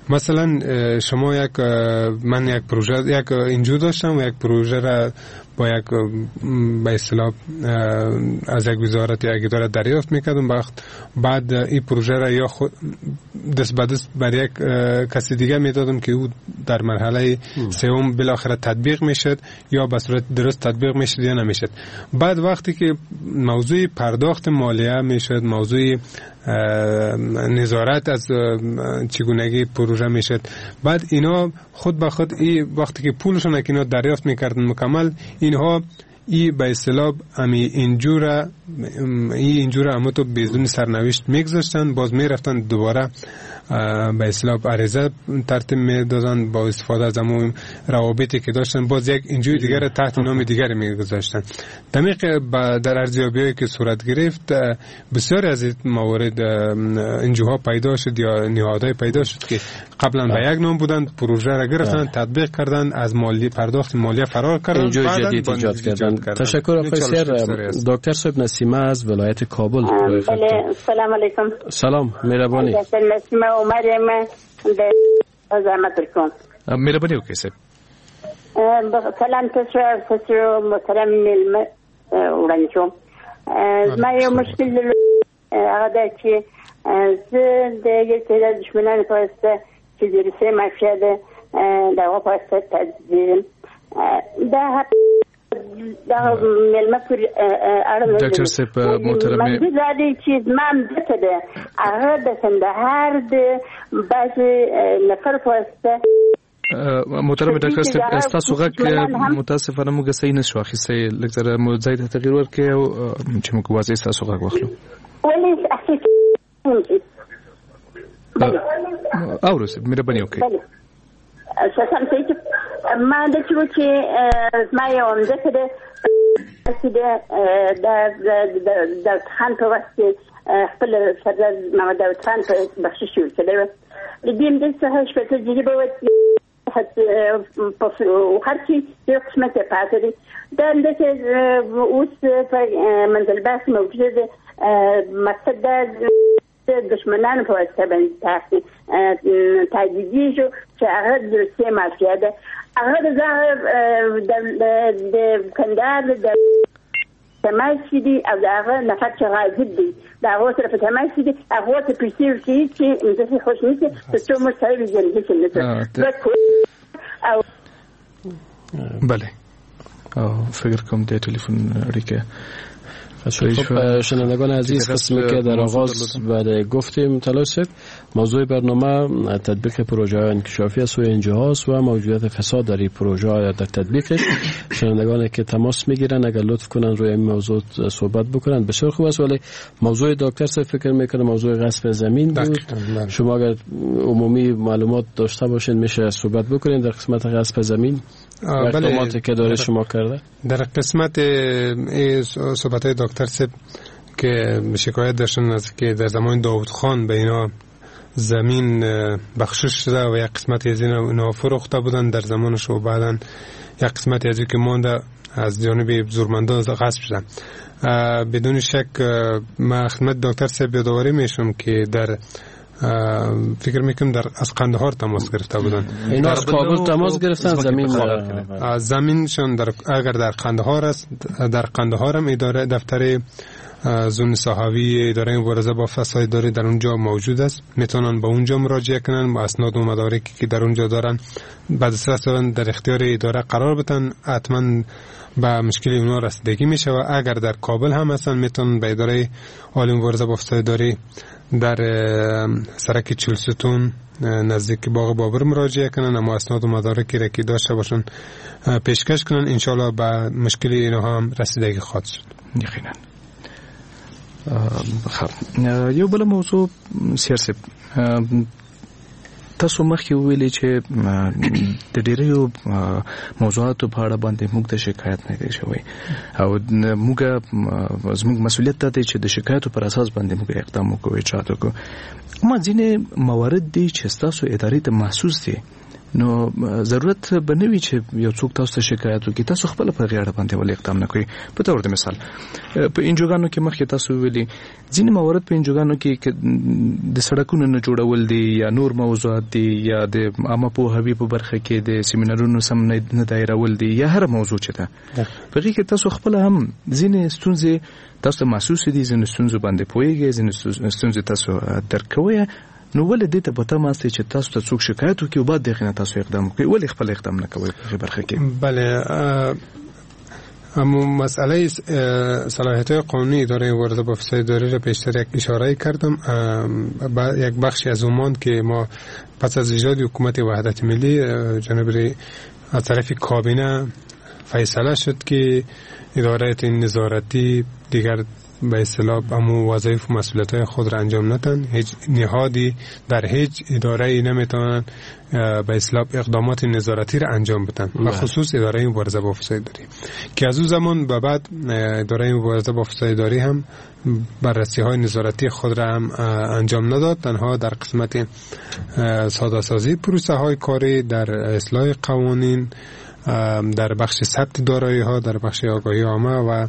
مثلا شما یک من یک پروژه یک انجیو داشتم و یک پروژه را با یک به اصطلاح از یک وزارت یا یک اداره دریافت میکردم، وقت بعد این پروژه را یا خود دست به دست بر یک کسی دیگه میدادم که او در مرحله سوم بالاخره تطبیق میشد یا به صورت درست تطبیق میشد یا نمیشد. بعد وقتی که موضوع پرداخت مالیه میشد، موضوع نظارت از چگونگی پروژه میشد، بعد اینا خود به خود ای وقتی که پولشون اینا دریافت میکردن مکمل، اینها ای به اصطلاح امی اینجوره ای اینجوره اما تو بدون سرنوشت میگذاشتن، باز میرفتن دوباره به اصطلاح عریضه ترتیب میدادن با استفاده از همون روابطی که داشتن، باز یک اینجوری دیگر تحت نام دیگری میگذاشتن. دمیق در ارزیابی‌هایی که صورت گرفت بسیاری از این موارد انجوها پیدا شد یا نهادهای پیدا شد که قبلا به یک نام بودن، پروژه را گرفتن، تطبیق کردن، از مالی پرداخت مالیه فرار کردن، اینجا جدید ایجاد کردن. تشکر آقای سیر. دکتر صاحب نسیمه از ولایت کابل. سلام علیکم. سلام، مهربانی. نسیمه عمرم از زحمتتون. مهربانی وکړئ صاحب. سلام تاسو تاسو محترم ملم وړاندې ما یو مشکل هغه دا چې زه د یو څه دښمنانو په واسطه چې د روسیې مافیا ده دغه په واسطه تدبیر دا دا ملمه پر اړه ډاکټر صاحب محترم دا دی چې زمام دته ده هغه د کندهار د بعضې نفر په واسطه محترم ډاکټر صاحب تاسو غږ متاسفانه موږ صحیح نشو اخیستی، لږ ذره مو ځای ته تغیر ورکړئ او چې موږ واضح تاسو غږ واخلو. ولې اخیستی اورو صاحب مهرباني وکړئ. شاسم چې ما د چلو چې ما یو مځکه ده چې د داود خان په وخت کې خپل سردار محمد داود خان په بخشش ورکړی و. د دې همدې څخه شپېته جریبه وه هر چې یو قسمت یې پاتې دی. دا همداسې اوس په منزل بحث موجوده ده. مقصد دا دشمنانو په واسطه باندې تهدیدېږي چې هغه د روسیې مافیا ده. هغه د کندهار د تماس دي او د هغه نفر چې غازب دی د هغه سره په تماس دي، هغه ته پیسې ورکوي چې داسې خوش نیسي تر څو موږ سره ویژندې شي او بله فکر کوم د تلیفون اړیکه. خب شنوندگان عزیز، قسمی که در آغاز بعد گفتیم تلاش موضوع برنامه تطبیق پروژه انکشافی از سوی انجیوهاست و موجودیت فساد در این پروژه یا در تطبیقش. شنوندگانی که تماس میگیرن اگر لطف کنن روی این موضوع صحبت بکنن بسیار خوب است. ولی موضوع دکتر صاحب فکر میکنه موضوع غصب زمین بود. شما اگر عمومی معلومات داشته باشین میشه صحبت بکنین در قسمت غصب زمین اقداماتی که داره شما کرده. در قسمت صحبت دکتر صاحب که شکایت داشتن از که در زمان داود خان به اینا زمین بخشش شده و یک قسمتی از اینا فروخته بودن در زمانش و بعدن یک قسمتی از که مانده از جانب زورمندان غصب شدن. بدون شک ما خدمت دکتر صاحب یادآوری میشم که در فکر میکنم در از قندهار تماس گرفته بودن. اینا از کابل تماس گرفتن زمین زمینشون در اگر در قندهار است، در قندهار هم اداره دفتر زون صحاوی اداره مبارزه با فساد داره در اونجا موجود است، میتونن به اونجا مراجعه کنن، با اسناد و مدارکی که در اونجا دارن بعد از رسیدن در اختیار اداره قرار بدن، حتما به مشکل اونا رسیدگی میشه. و اگر در کابل هم هستن میتونن به اداره عالی مبارزه با فساد داره در سرک چلستون نزدیک باغ بابر مراجعه کنن، اما اسناد و مدارکی را که داشته باشن پیشکش کنن، انشالله به مشکل اینها هم رسیدگی خواهد شد. یقینا. خب یو بل موضوع سیاست تاسو مخکې ویلي چې د ډېرو موضوعاتو په اړه باندې موږ د شکایت نه دی شوی او موږ زموږ مسؤلیت ته دی چې د شکایتو پر اساس باندې موږ اقدام وکړو اجرات وکړو. اما ځینې موارد دي چې تاسو ادارې ته محسوس دي نو ضرورت بنوي چې یو څوک تاسو ته شکایت وکړي تاسو خپل په غیړه باندې ولې اقدام نه کوئ. په تور د مثال په انجوګانو کې مخکې تاسو ویلي ځینې موارد په انجوګانو کې د سړکونو نه جوړول دي یا نور موضوعات دي یا د عامه پوهاوي په برخه کې د سیمینارونو سم نه دایرول دي یا هر موضوع چې ده په هغې کې تاسو خپل هم ځینې ستونزې تاسو محسوس دي ځینې ستونزو باندې پوهیږئ ځینې ستونزې تاسو درک کوئ. نو ولې دې ته په تمه استئ چې تاسو ته څوک شکایت وکړي او بعد دغه نه تاسو اقدام وکړئ ولې خپل اقدام نه کوئ په برخه کې؟ بله اما مسئله صلاحیت قانونی اداره وارد با فساد اداری را پیشتر یک اشاره کردم. یک بخشی از اومان که ما پس از ایجاد حکومت وحدت ملی جناب از طرف کابینه فیصله شد که اداره نظارتی دیگر به اصطلاح همو وظایف و مسئولیت‌های خود را انجام ندن. هیچ نهادی در هیچ اداره‌ای نمیتونن به اصطلاح اقدامات نظارتی را انجام بدن و خصوص اداره مبارزه با فساد اداری که از اون زمان به بعد اداره مبارزه با فساد اداری هم بررسی‌های نظارتی خود را هم انجام نداد. تنها در قسمت ساده‌سازی پروسه‌های کاری، در اصلاح قوانین، در بخش ثبت دارایی‌ها، در بخش آگاهی عامه و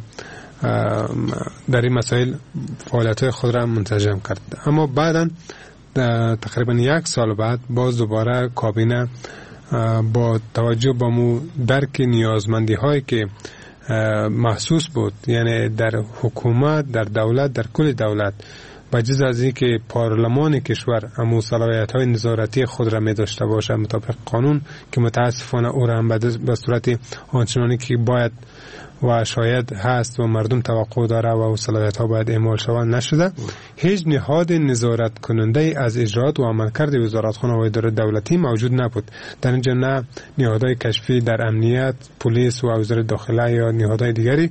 در این مسائل فعالیت‌های خود را منسجم کرد. اما بعداً تقریبا یک سال بعد باز دوباره کابینه با توجه به مو درک نیازمندی هایی که محسوس بود، یعنی در حکومت، در دولت، در کل دولت، بجز از این که پارلمان کشور امو صلاحیت های نظارتی خود را می داشته باشه مطابق قانون که متاسفانه او را هم به صورت آنچنانی که باید و شاید هست و مردم توقع داره و صلاحیت ها باید اعمال شوند نشده، هیچ نهاد نظارت کننده از اجرات و عملکرد وزارتخانه و اداره دولتی موجود نبود. در اینجا نه نهادهای کشفی در امنیت، پلیس و وزارت داخله یا نهادهای دیگری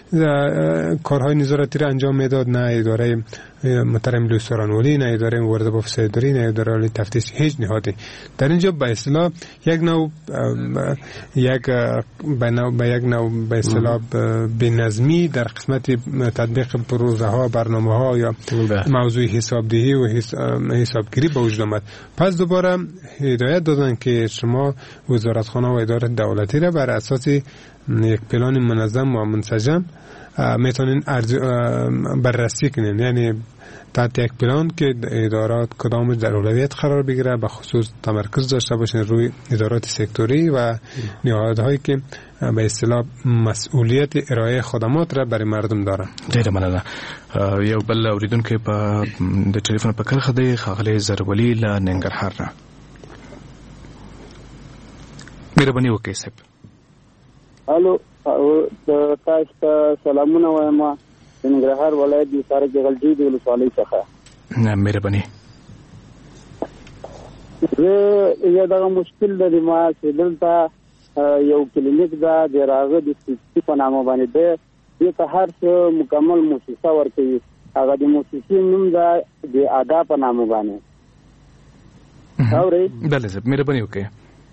کارهای نظارتی را انجام میداد، نه اداره محترم لوسرانولی، نه اداره مبارزه با فساد اداری، نه اداره عالی تفتیش، هیچ نهادی. در اینجا به اصطلاح یک نوع یک به یک نوع به اصطلاح بی‌نظمی در قسمت تطبیق پروژه ها، برنامه ها یا موضوع حسابدهی و حسابگیری به وجود آمد. پس دوباره هدایت دادن که شما وزارتخانه و اداره دولتی را بر اساس یک پلان منظم و منسجم میتونین بررسی کنین، یعنی تحت یک پلان که ادارات کدامش در اولویت قرار بگیره، به خصوص تمرکز داشته باشین روی ادارات سکتوری و نهادهایی که به اصطلاح مسئولیت ارائه خدمات را برای مردم داره. ډیره مننه. یو بل اوریدونکو په د ټلیفون په کرخه دی ښاغلی زرولی له ننګرهار نه. مهرباني وکړئ صاحب. الو تاسو ته سلامونه وایم. د ننګرهار ولایت د ساره جغلجی د ولسوالۍ څخه. نه مهرباني. زه یو دغه مشکل د ما چې دلته یو کلینیک دا د راغه د سپیڅ په نامه باندې ده، دې ته هر څه مکمل موسسه ورکوي. هغه د موسسې نوم ده د ادا په نامه باندې. اورئ؟ بله صاحب مهرباني وکړئ.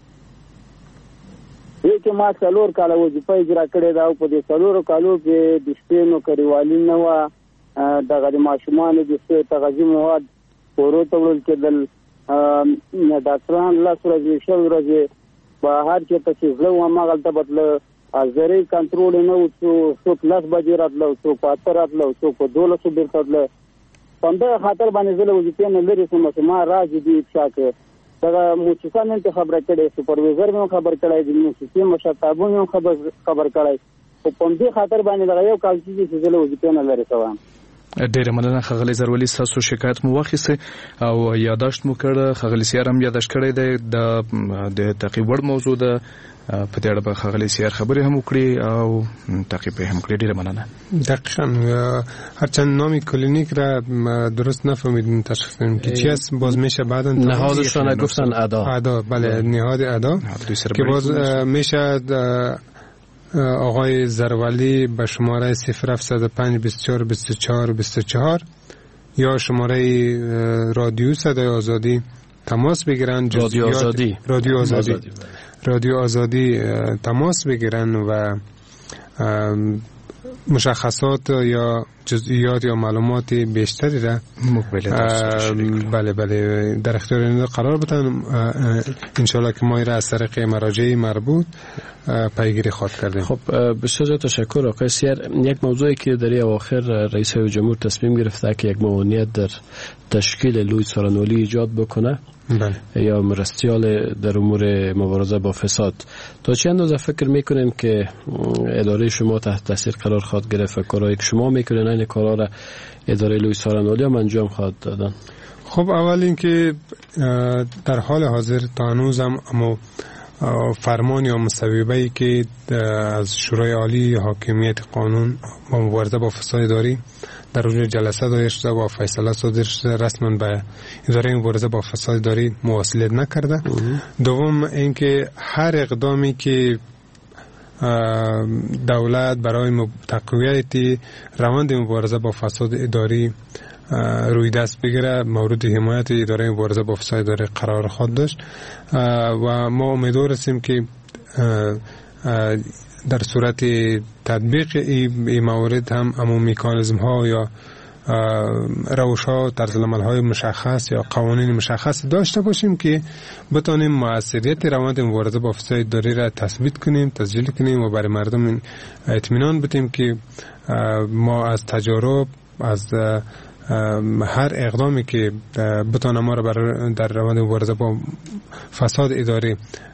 دې کې ما څلور کاله وظیفه اجرا کړې ده او په دې څلورو کالو کې د شپې نوکریوالي نه وه. دغه د ماشومانو د شپې تغذیې مواد کورو ته وړل کېدل. ډاکټران لس ورځې شل ورځې بهر چېرته چې زه وم هغلته به تله. حاضرۍ کنټرول یې نه و، څوک لس بجې راتله، څوک په اته راتله، څوک په دولسو بېرته تله. په همدغه خاطر باندې زه له وظیفې نه لرې شوم چې ما راځي دې افشا کړې. دغه موسسه مې ته خبره کړې، سوپرویزر مې خبر کړی، د موسسې مشرتابه مې خبر خبر کړی. خو په همدې خاطر باندې دغه یو کال کېږي چې زه له وظیفې نه لرې شوم. ډیره مننه ښاغلی زرولی، ستاسو شکایت مو واخیستی او یاداشت مو کړه. ښاغلی سیار هم یاداشت کړی دی. د تعقیب وړ موضوع ده، په دې اړه به ښاغلی سیار خبرې هم وکړي او تعقیب یې هم کړي. ډیره مننه. دقیقاً هرچند نام کلینیک را درست نفهمیدیم تشخیص بدیم که چی است. باز میشه بعدا نهادشان گفتن ادا. ادا بله، نهاد ادا که باز میشه آقای زرولی به شماره صفر هفتصد و پنج بیست و چهار بیست و چهار بیست و چهار یا شماره رادیو صدای آزادی تماس بگیرن. رادیو آزادی رادیو آزادی رادیو آزادی تماس بگیرن و مشخصات یا جزئیات یا معلومات بیشتری را بله بله در اختیار این قرار بدن. انشالله که ما را از طریق مراجع مربوط پیگیری خواهد کردیم. خب بسیار تشکر آقای سیر. یک موضوعی که در اواخر رئیس جمهور تصمیم گرفته که یک معاونیت در تشکیل لوی سارانولی ایجاد بکنه بله. یا مرستیال در امور مبارزه با فساد، تا چه اندازه فکر میکنین که اداره شما تحت تاثیر قرار خواهد گرفت و کارهایی که شما میکنین این کارها را اداره لوی سارانولی هم انجام خواهد دادن؟ خب اول اینکه در حال حاضر تا هنوز هم اما فرمان یا مصوبه‌ای که از شورای عالی حاکمیت قانون با مبارزه با فساد اداری در روز جلسه دایر شده و فیصله صادر شده، رسما به اداره مبارزه با فساد اداری مواصلت نکرده. دوم اینکه هر اقدامی که دولت برای تقویت روند مبارزه با فساد اداری روی دست بگیره مورد حمایت اداره مبارزه با فساد اداری قرار خواهد داشت و ما امیدوار هستیم که در صورت تطبیق این موارد هم همون میکانیزم ها یا روش ها طرز العمل های مشخص یا قوانین مشخص داشته باشیم که بتانیم موثریت روند مبارزه با فساد اداری را تثبیت کنیم، تسجیل کنیم و برای مردم اطمینان بدیم که ما از تجارب از هر اقدامی که بتانه ما را در روند مبارزه با فساد اداری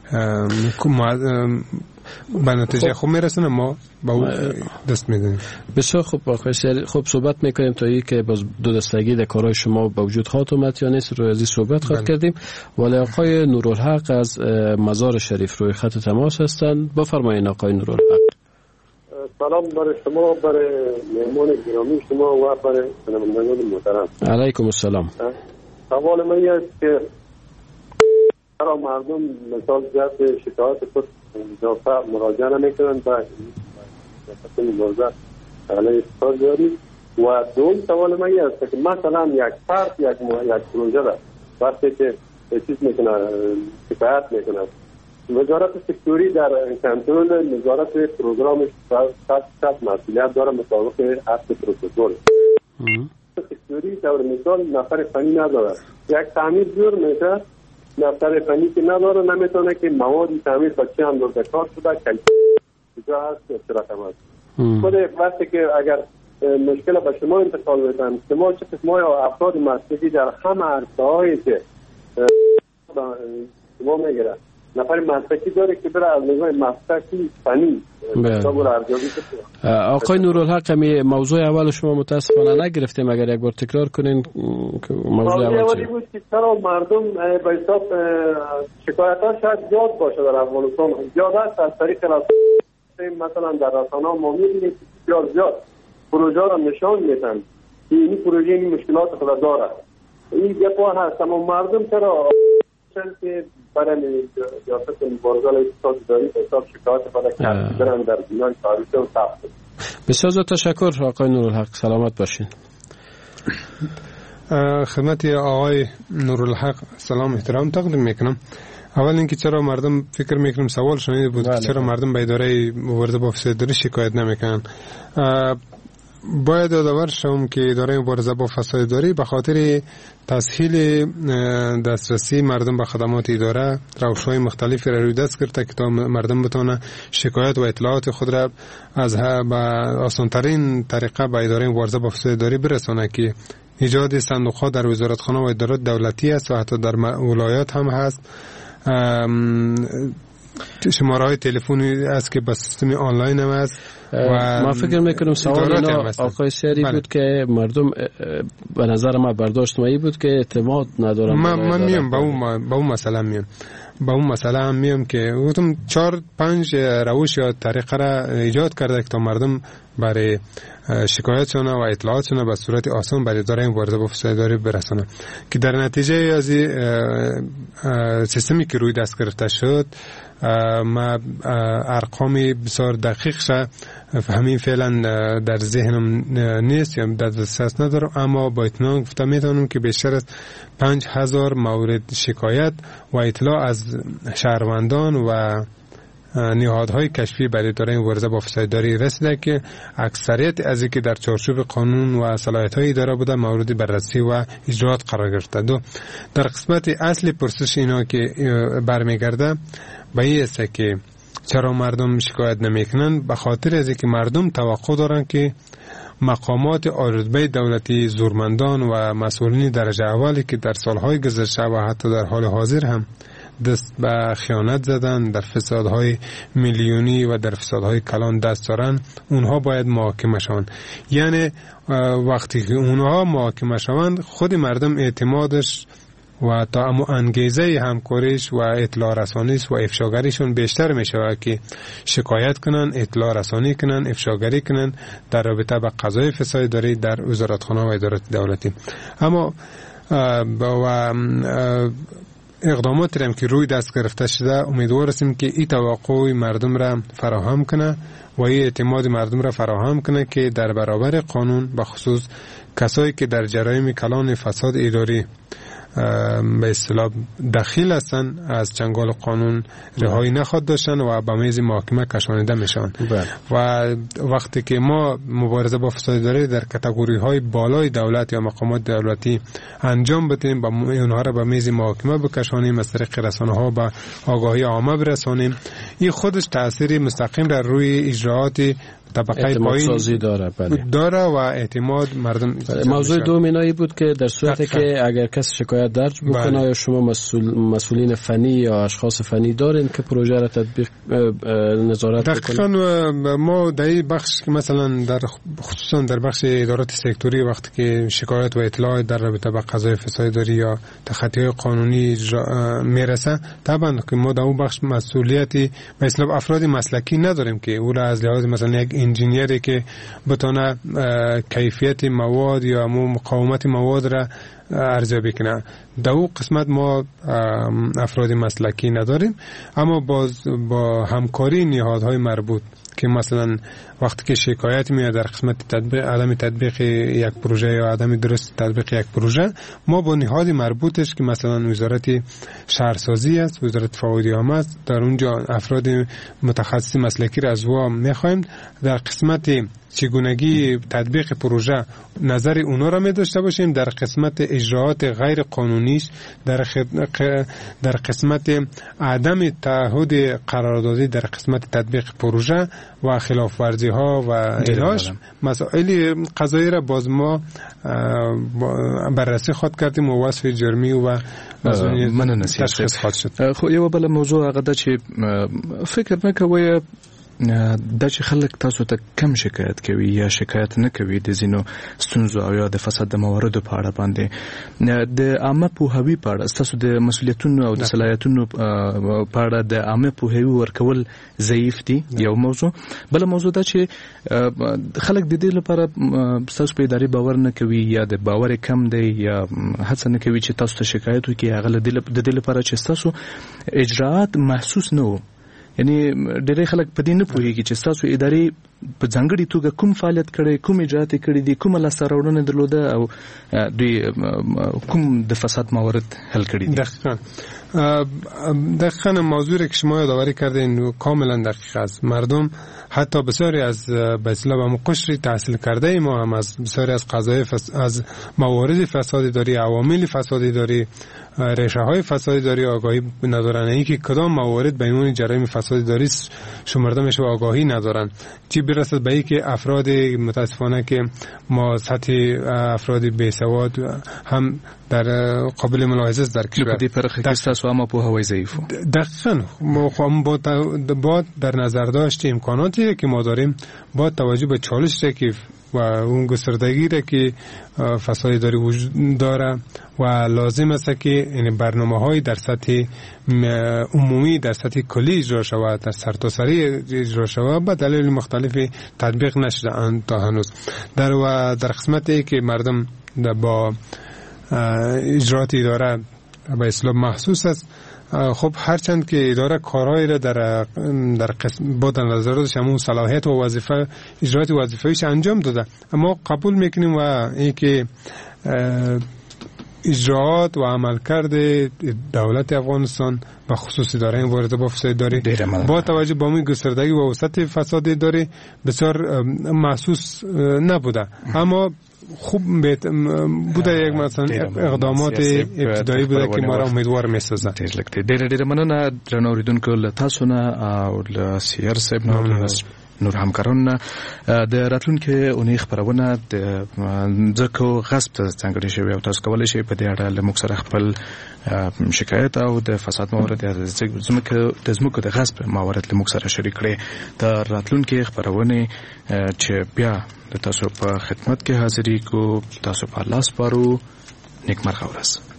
به نتیجه خوب میرسونه ما با او دست میدیم. بسیار خوب آقای سیر. خوب صحبت میکنیم تا ای که باز دو دستگی در کارهای شما با وجود خواهد اومد یا نیست روی ازی صحبت خواهد کردیم. ولی آقای نورالحق از مزار شریف روی خط تماس هستند. بفرمایید آقای نورالحق. سلام برای شما، برای مهمان گرامی شما و برای شنوندگان محترم. علیکم السلام. سوال من این است که چرا مردم مثال جهت شکایت خود اضافه مراجعه نمیکنند و مبارزه علیه فساد اداری؟ و دوم سوال من این است که مثلا یک فرد یک یک پروژه را وقتی که چیز میکنه شکایت میکنه، وزارت سکتوری در کنترل نظارت پروگرامش صد صد مسئولیت داره مطابق اصل پروتکل. سکتوری در مثال نفر فنی نداره، یک تعمیر جور میشه نفر فنی که نداره نمیتونه که مواد تعمیر با چه اندازه کار شده که کجا هست اشتراک هست. خود وقتی که اگر مشکل به شما انتقال بدن، شما چه قسمای افراد مسئولی در همه عرصه‌هایی که شما میگیره نفر مسلکی داره که بره از نگاه مسلکی فنی کتاب ارزیابی کنه. آقای نورالحق می موضوع اول شما متاسفانه نگرفتیم، اگر یک بار تکرار کنین موضوع اول چی بود؟ که چرا مردم به حساب شکایت‌ها شاید زیاد باشه در افغانستان، زیاد است از طریق رسانه، مثلا در رسانه‌ها ما می‌بینیم زیاد زیاد پروژه را نشان میدن که این پروژه این مشکلات خود داره. این یک بار هست اما مردم چرا که برای سیاست مبارزه علیه فساد اداری به حساب شکایت خود کردن در دنیای تاریخی و سخت. بسیار تشکر آقای نورالحق، سلامت باشین. خدمت آقای نورالحق سلام احترام تقدیم میکنم. اول اینکه چرا مردم فکر میکنم سوال شنیده بود که چرا مردم به اداره مبارزه با فساد اداری شکایت نمیکنن. باید یادآور شوم که اداره مبارزه با فساد اداری به خاطر تسهیل دسترسی مردم به خدمات اداره روش‌های مختلفی را روی دست گرفته که تا مردم بتونه شکایت و اطلاعات خود را از به آسان‌ترین طریقه به اداره مبارزه با فساد اداری برسانه که ایجاد صندوق‌ها در وزارتخانه و ادارات دولتی است و حتی در ولایات هم هست. شماره‌های تلفنی است که با سیستم آنلاین هم است و ما فکر میکنم سوال اینا آقای سیری بله. بود که مردم به نظر ما برداشت مایی بود که اعتماد ندارن. من, من میام با اون با اون مسئله میام با اون مسئله هم میام که گفتم چهار پنج روش یا طریقه را ایجاد کرده که تا مردم برای شکایتشون و اطلاعاتشون به صورت آسان برای اداره مبارزه با فساد اداری برسانه که در نتیجه از سیستمی که روی دست گرفته شد ما ارقامی بسیار دقیق شه همین فعلا در ذهنم نیست یا در دسترس ندارم، اما با اطمینان گفته میتونم که بیشتر از پنج هزار مورد شکایت و اطلاع از شهروندان و نهادهای کشفی برای اداره مبارزه با فسادداری رسیده که اکثریت از اینکه در چارچوب قانون و صلاحیت‌های اداره بوده مورد بررسی و اجرات قرار گرفته. دو در قسمت اصلی پرسش اینا که برمیگرده به این است که چرا مردم شکایت نمیکنن؟ به خاطر از اینکه مردم توقع دارن که مقامات عالی‌رتبه دولتی، زورمندان و مسئولین درجه اولی که در سالهای گذشته و حتی در حال حاضر هم دست به خیانت زدن، در فسادهای میلیونی و در فسادهای کلان دست دارن، اونها باید محاکمه شوند. یعنی وقتی که اونها محاکمه شوند خود مردم اعتمادش و تا امو انگیزه همکاریش و اطلاع رسانیش و افشاگریشون بیشتر می شود که شکایت کنن، اطلاع رسانی کنن، افشاگری کنن در رابطه با قضای فسادداری در وزارتخانه و ادارات دولتی. اما و اقداماتی هم که روی دست گرفته شده امیدوار هستیم که این توقع مردم را فراهم کنه و این اعتماد مردم را فراهم کنه که در برابر قانون به خصوص کسایی که در جرایم کلان فساد اداری به اصطلاح دخیل هستن از چنگال قانون رهایی نخواد داشتن و به میز محاکمه کشانیده میشن. و وقتی که ما مبارزه با فسادداری در کاتگوری های بالای دولت یا مقامات دولتی انجام بدیم، با اونها را به میز محاکمه بکشانیم، از طریق رسانه ها به آگاهی عامه برسانیم، این خودش تأثیری مستقیم در روی اجراعات طبقه پایین داره بله. داره و اعتماد مردم. موضوع دوم اینایی بود که در صورتی که اگر کسی شکایت درج بکنه بله. یا شما مسئول مسئولین فنی یا اشخاص فنی دارین که پروژه را تطبیق نظارت بکنن. دقیقاً ما در این بخش که مثلا در خصوصا در بخش ادارات سکتوری وقتی که شکایت و اطلاع در رابطه با قضای فسادداری یا تخطی‌های قانونی میرسه، طبعا که ما در اون بخش مسئولیتی به اصطلاح افراد مسلکی نداریم که او را از لحاظ مثلا یک انجینیری که بتونه کیفیت مواد یا مقاومت مواد را ارزیابی کنه. در اون قسمت ما افراد مسلکی نداریم، اما باز با همکاری نهادهای مربوط که مثلا وقتی که شکایت میاد در قسمت تطبیق عدم تطبیق یک پروژه یا عدم درست تطبیق یک پروژه، ما با نهاد مربوطش که مثلا وزارت شهرسازی است، وزارت فوادی عامه است، در اونجا افراد متخصص مسلکی را از وا میخوایم در قسمت چگونگی تطبیق پروژه نظر اونا را می داشته باشیم، در قسمت اجراعات غیر قانونیش، در در قسمت عدم تعهد قراردادی در قسمت تطبیق پروژه و خلاف ورزی ها و ایناش مسائل قضایی را باز ما بررسی خود کردیم و وصف جرمی و من تشخیص خود شد. خو یو بل موضوع هغه د چې فکر نه کوي دا چې خلک تاسو ته کم شکایت کوي یا شکایت نه کوي د زینو ستونزو او یا د فساد د مواردو په اړه باندې د عامه پوهاوی په اړه تاسو د مسولیتونو او د صلاحیتونو په اړه د عامه پوهاوی ورکول ضعیف دي یو موضوع. بل موضوع دا چې خلک د دې لپاره تاسو په اداري باور نه کوي یا د باور کم دی یا هڅه نه کوي چې تاسو ته شکایت وکړي، هغه د دې لپاره چې تاسو اجراءات محسوس نه وو. یعنی ډېر خلک په دې نه پوهیږي چې تاسو اداري په ځانګړي توګه کوم فعالیت کړی، کوم اجراءات کړی دي، کوم لاسته راوړنې درلوده او دوی کوم د فساد موارد حل کړی دي. دقیقاً دقیقاً موضوعی که شما یادآوری کردین کاملا دقیق است. مردم حتی بسیاری از به اصطلاح با قشر تحصیل کرده ما هم از بسیاری از قضایای فس... از موارد فسادی داری، عوامل فسادی داری، ریشه های فسادی داری آگاهی ندارن. این که کدام موارد به عنوان جرایم فسادی داری شمرده میشه و آگاهی ندارن، چی برسد به اینکه افراد متاسفانه که ما سطح افراد بیسواد هم در قابل ملاحظه است در کشور. دې پر خصوص ما په هوای ضعیف. دقیقاً ما خو با در نظر داشت امکاناتی که ما داریم با توجه به چالشی که و اون گستردگی را که فساد داری وجود داره و لازم است که این برنامه‌های در سطح عمومی در سطح کلی اجرا شود، در سرتاسری اجرا شود، به دلایل مختلفی تطبیق نشده تا هنوز. در و در قسمتی که مردم با اجرات اداره به اصطلاح محسوس است، خب هرچند که اداره کارهایی را در در قسم با در نظراتش همون صلاحیت و وظیفه اجرات وظیفه‌ایش انجام داده، اما قبول میکنیم و اینکه اجراعات و عملکرد دولت افغانستان و خصوص اداره مبارزه با فساد اداری با توجه به اون گستردگی و وسعت فساد اداری بسیار محسوس نبوده، اما خوب بوده. یک مثلا اقدامات ابتدایی بوده که ما را امیدوار میسازه. ډېر ډېر مننه درنو اوریدونکو له تاسو نه او له سیر صاحب نه نور همکاران د راتلونکي اونۍ خبرونه د ځکه غصب ته څنګه شوی او تاسو کولای شئ په دې اړه له موږ سره خپل شکایت او د فساد موارد د زمکه د زمکه د غصب موارد له موږ سره شریک کړئ. د راتلونکي خبرونه چې بیا د تاسو په خدمت کې حاضرې کو، تاسو په الله سپارو. نیکمرغه ورځ.